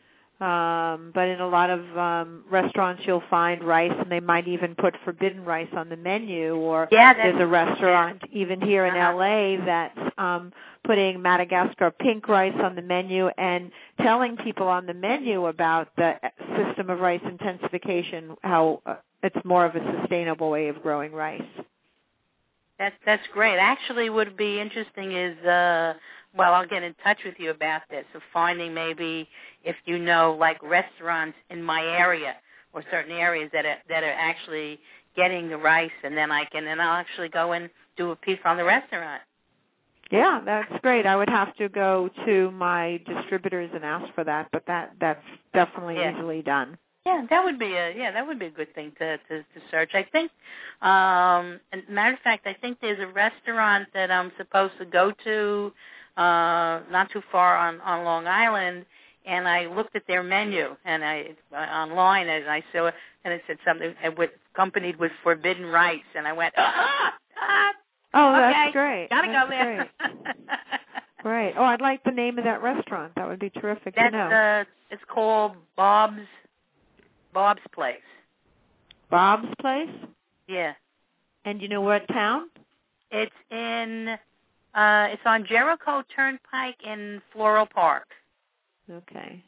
Um, but in a lot of um, restaurants, you'll find rice, and they might even put forbidden rice on the menu. Or yeah, there's a restaurant even here in uh-huh. L A that's um, putting Madagascar pink rice on the menu and telling people on the menu about the system of rice intensification, how uh, it's more of a sustainable way of growing rice. That's that's great. Actually, what would be interesting is, uh, well, I'll get in touch with you about this, of finding maybe if you know like restaurants in my area or certain areas that are, that are actually getting the rice, and then I can, and I'll actually go and do a piece on the restaurant. Yeah, that's great. I would have to go to my distributors and ask for that, but that that's definitely yeah. easily done. Yeah, that would be a yeah, that would be a good thing to to, to search. I think, um, and matter of fact, I think there's a restaurant that I'm supposed to go to, uh, not too far on, on Long Island, and I looked at their menu and I uh, online and I saw it, and it said something with accompanied with forbidden rice, and I went, ah, ah, Oh, okay, that's great. gotta that's go there. Great. Great. Oh, I'd like the name of that restaurant. That would be terrific That's, to know. Uh, it's called Bob's Bob's Place. Bob's Place? Yeah. And you know what town? It's in, uh, it's on Jericho Turnpike in Floral Park. Okay.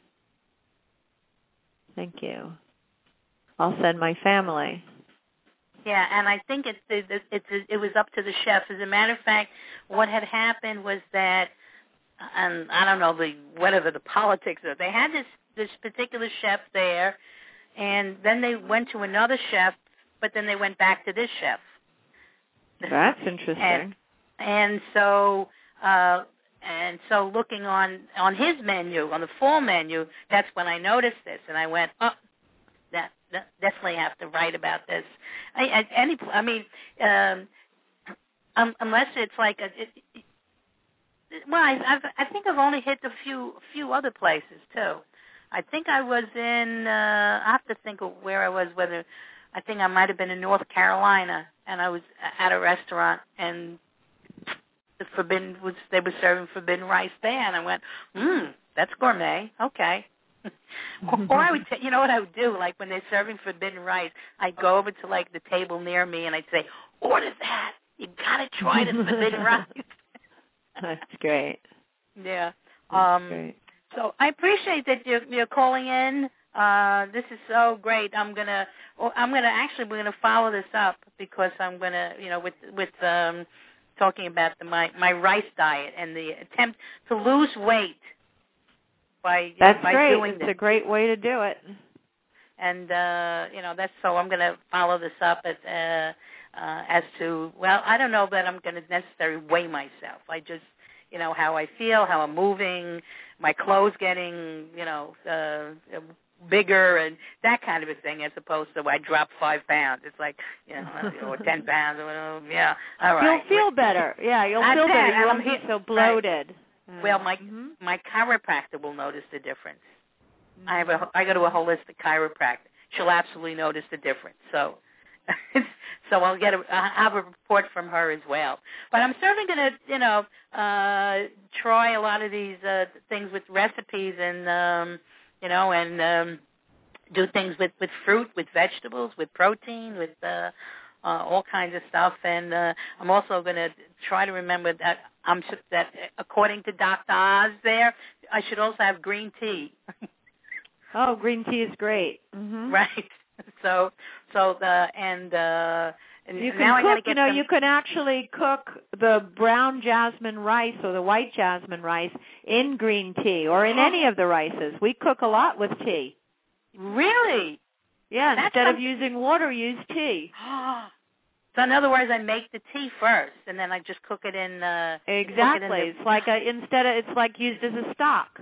Thank you. I'll send my family. Yeah, and I think it's it, it's it was up to the chef. As a matter of fact, what had happened was that, and I don't know the whatever the politics of, they had this this particular chef there, and then they went to another chef, but then they went back to this chef. That's interesting. and, and so uh, and so looking on on his menu, on the fall menu, that's when I noticed this, and I went, oh, that, that definitely have to write about this. I, I, any, I mean, um, um, unless it's like a. It, it, well, I, I've, I think I've only hit a few few other places too. I think I was in. Uh, I have to think of where I was. Whether I think I might have been in North Carolina, and I was at a restaurant, and the forbidden was they were serving forbidden rice there, and I went, hmm, that's gourmet. Okay. or, or I would, t- you know what I would do? Like when they're serving forbidden rice, I'd go over to like the table near me, and I'd say, order that. You gotta try this forbidden rice. That's great. Yeah. That's um, great. So I appreciate that you're, you're calling in. Uh, this is so great. I'm gonna, well, I'm gonna actually, we're gonna follow this up because I'm gonna, you know, with with um, talking about the, my my rice diet and the attempt to lose weight by that's by great. doing it's this. a great way to do it. And uh, you know, that's so I'm gonna follow this up at, uh, uh, as to well, I don't know that I'm gonna necessarily weigh myself. I just, you know, how I feel, how I'm moving, my clothes getting, you know, uh, bigger and that kind of a thing, as opposed to I dropped five pounds. It's like, you know, or ten pounds. Or, yeah, all right. You'll feel better. Yeah, you'll I feel bet, better. You and won't I'm be here- so bloated. Right. Well, my mm-hmm. my chiropractor will notice the difference. Mm-hmm. I have a I go to a holistic chiropractor. She'll absolutely notice the difference. So. So I'll get a, I'll have a report from her as well. But I'm certainly going to, you know, uh, try a lot of these uh, things with recipes and, um, you know, and um, do things with, with fruit, with vegetables, with protein, with uh, uh, all kinds of stuff. And uh, I'm also going to try to remember that I'm that according to Doctor Oz there, I should also have green tea. Oh, green tea is great. Mm-hmm. Right. So, so the and uh, and you can now cook. I gotta get you know, some... you can actually cook the brown jasmine rice or the white jasmine rice in green tea or in any of the rices. We cook a lot with tea. Really? Yeah. That's instead some... of using water, use tea. So in other words, I make the tea first, and then I just cook it in. Uh, exactly. It in the... It's like a instead of it's like used as a stock.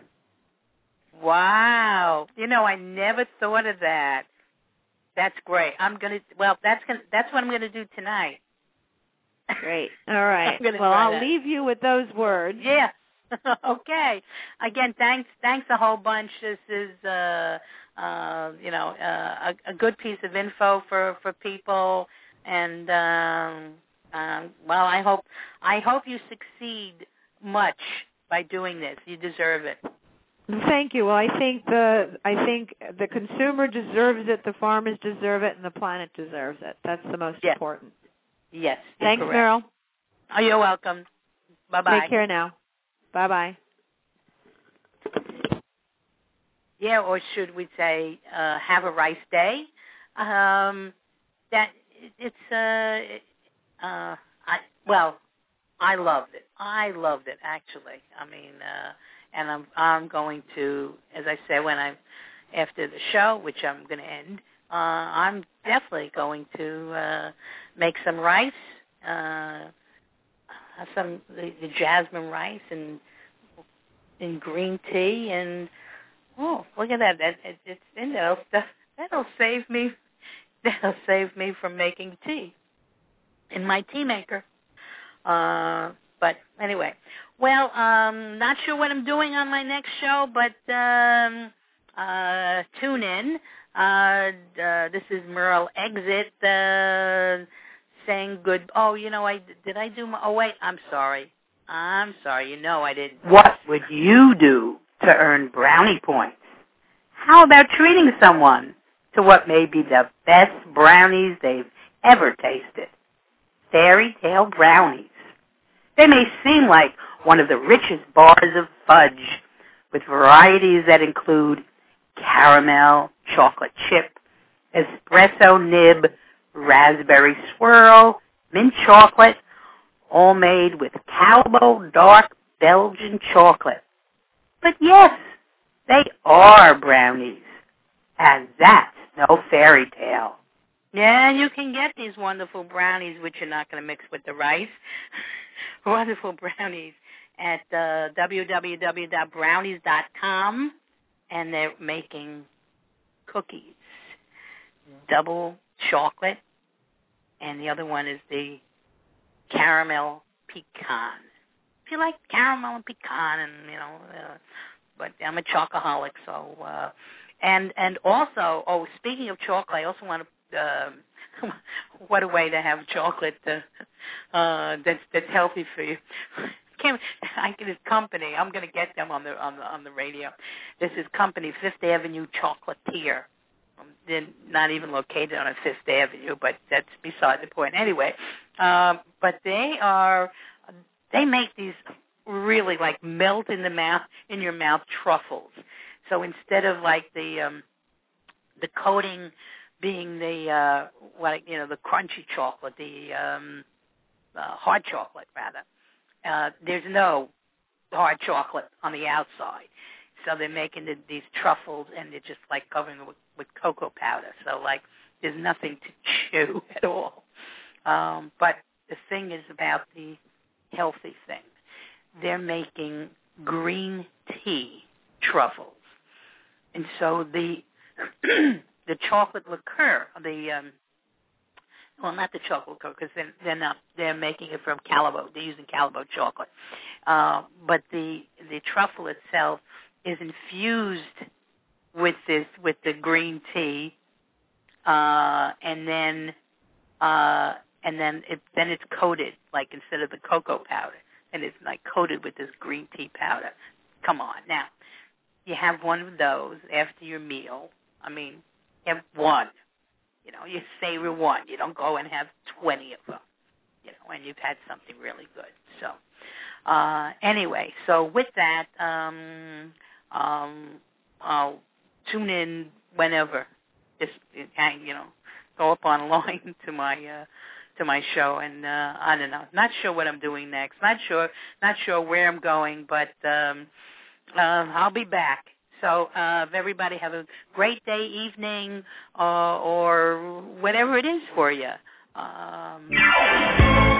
Wow. You know, I never thought of that. That's great. I'm gonna. Well, that's gonna. That's what I'm gonna do tonight. Great. All right. Well, I'll that. leave you with those words. Yeah. Okay. Again, thanks. Thanks a whole bunch. This is, uh, uh, you know, uh, a, a good piece of info for for people. And um, um, well, I hope I hope you succeed much by doing this. You deserve it. Thank you. Well, I think the I think the consumer deserves it, the farmers deserve it, and the planet deserves it. That's the most yes. important. Yes. Thanks, correct. Meryl. Oh, you're welcome. Bye-bye. Take care now. Bye-bye. Yeah, or should we say, uh, have a rice day? Um, that it's uh, uh, I well, I loved it. I loved it actually. I mean. Uh, And I'm I'm going to, as I said, when I'm after the show, which I'm going to end, uh, I'm definitely going to uh, make some rice, uh, some the, the jasmine rice and in green tea, and oh, look at that! that it, it's and that'll that'll save me that'll save me from making tea in my tea maker. Uh, But anyway, well, um, not sure what I'm doing on my next show, but um, uh, tune in. Uh, uh, this is Merle Exit uh, saying good. Oh, you know, I did I do my? Oh wait, I'm sorry. I'm sorry, you know I didn't. What would you do to earn brownie points? How about treating someone to what may be the best brownies they've ever tasted? Fairy Tale brownies. They may seem like one of the richest bars of fudge, with varieties that include caramel, chocolate chip, espresso nib, raspberry swirl, mint chocolate, all made with Calbo dark Belgian chocolate. But yes, they are brownies, and that's no fairy tale. Yeah, you can get these wonderful brownies, which you're not going to mix with the rice. Wonderful brownies at uh, w w w dot brownies dot com, and they're making cookies, double chocolate, and the other one is the caramel pecan. If you like caramel and pecan, and you know, uh, but I'm a chocoholic, so uh, and and also, oh, speaking of chocolate, I also want to. Uh, what a way to have chocolate uh, uh, that's that's healthy for you. Can't, I get this company. I'm going to get them on the on the on the radio. This is company Fifth Avenue Chocolatier. Um, they're not even located on a Fifth Avenue, but that's beside the point. Anyway, um, but they are they make these really like melt in the mouth in your mouth truffles. So instead of like the um, the coating being the uh, what you know the crunchy chocolate, the um, uh, hard chocolate rather. Uh, there's no hard chocolate on the outside, so they're making the, these truffles, and they're just like covering it with, with cocoa powder. So like there's nothing to chew at all. Um, but the thing is about the healthy thing. They're making green tea truffles, and so the the chocolate liqueur, the um, well, not the chocolate liqueur because they're, they're not. They're making it from Calbo. They're using Calbo chocolate, uh, but the the truffle itself is infused with this with the green tea, uh, and then uh, and then it then it's coated like instead of the cocoa powder, and it's like coated with this green tea powder. Come on, now you have one of those after your meal. I mean. You have one, you know, you savor one. You don't go and have twenty of them, you know, and you've had something really good. So, uh, anyway, so with that, um, um, I'll tune in whenever. Just, you know, go up online to my uh, to my show, and uh, I don't know. Not sure what I'm doing next. Not sure. Not sure where I'm going, but um, uh, I'll be back. So uh, everybody have a great day, evening, uh, or whatever it is for you. Um,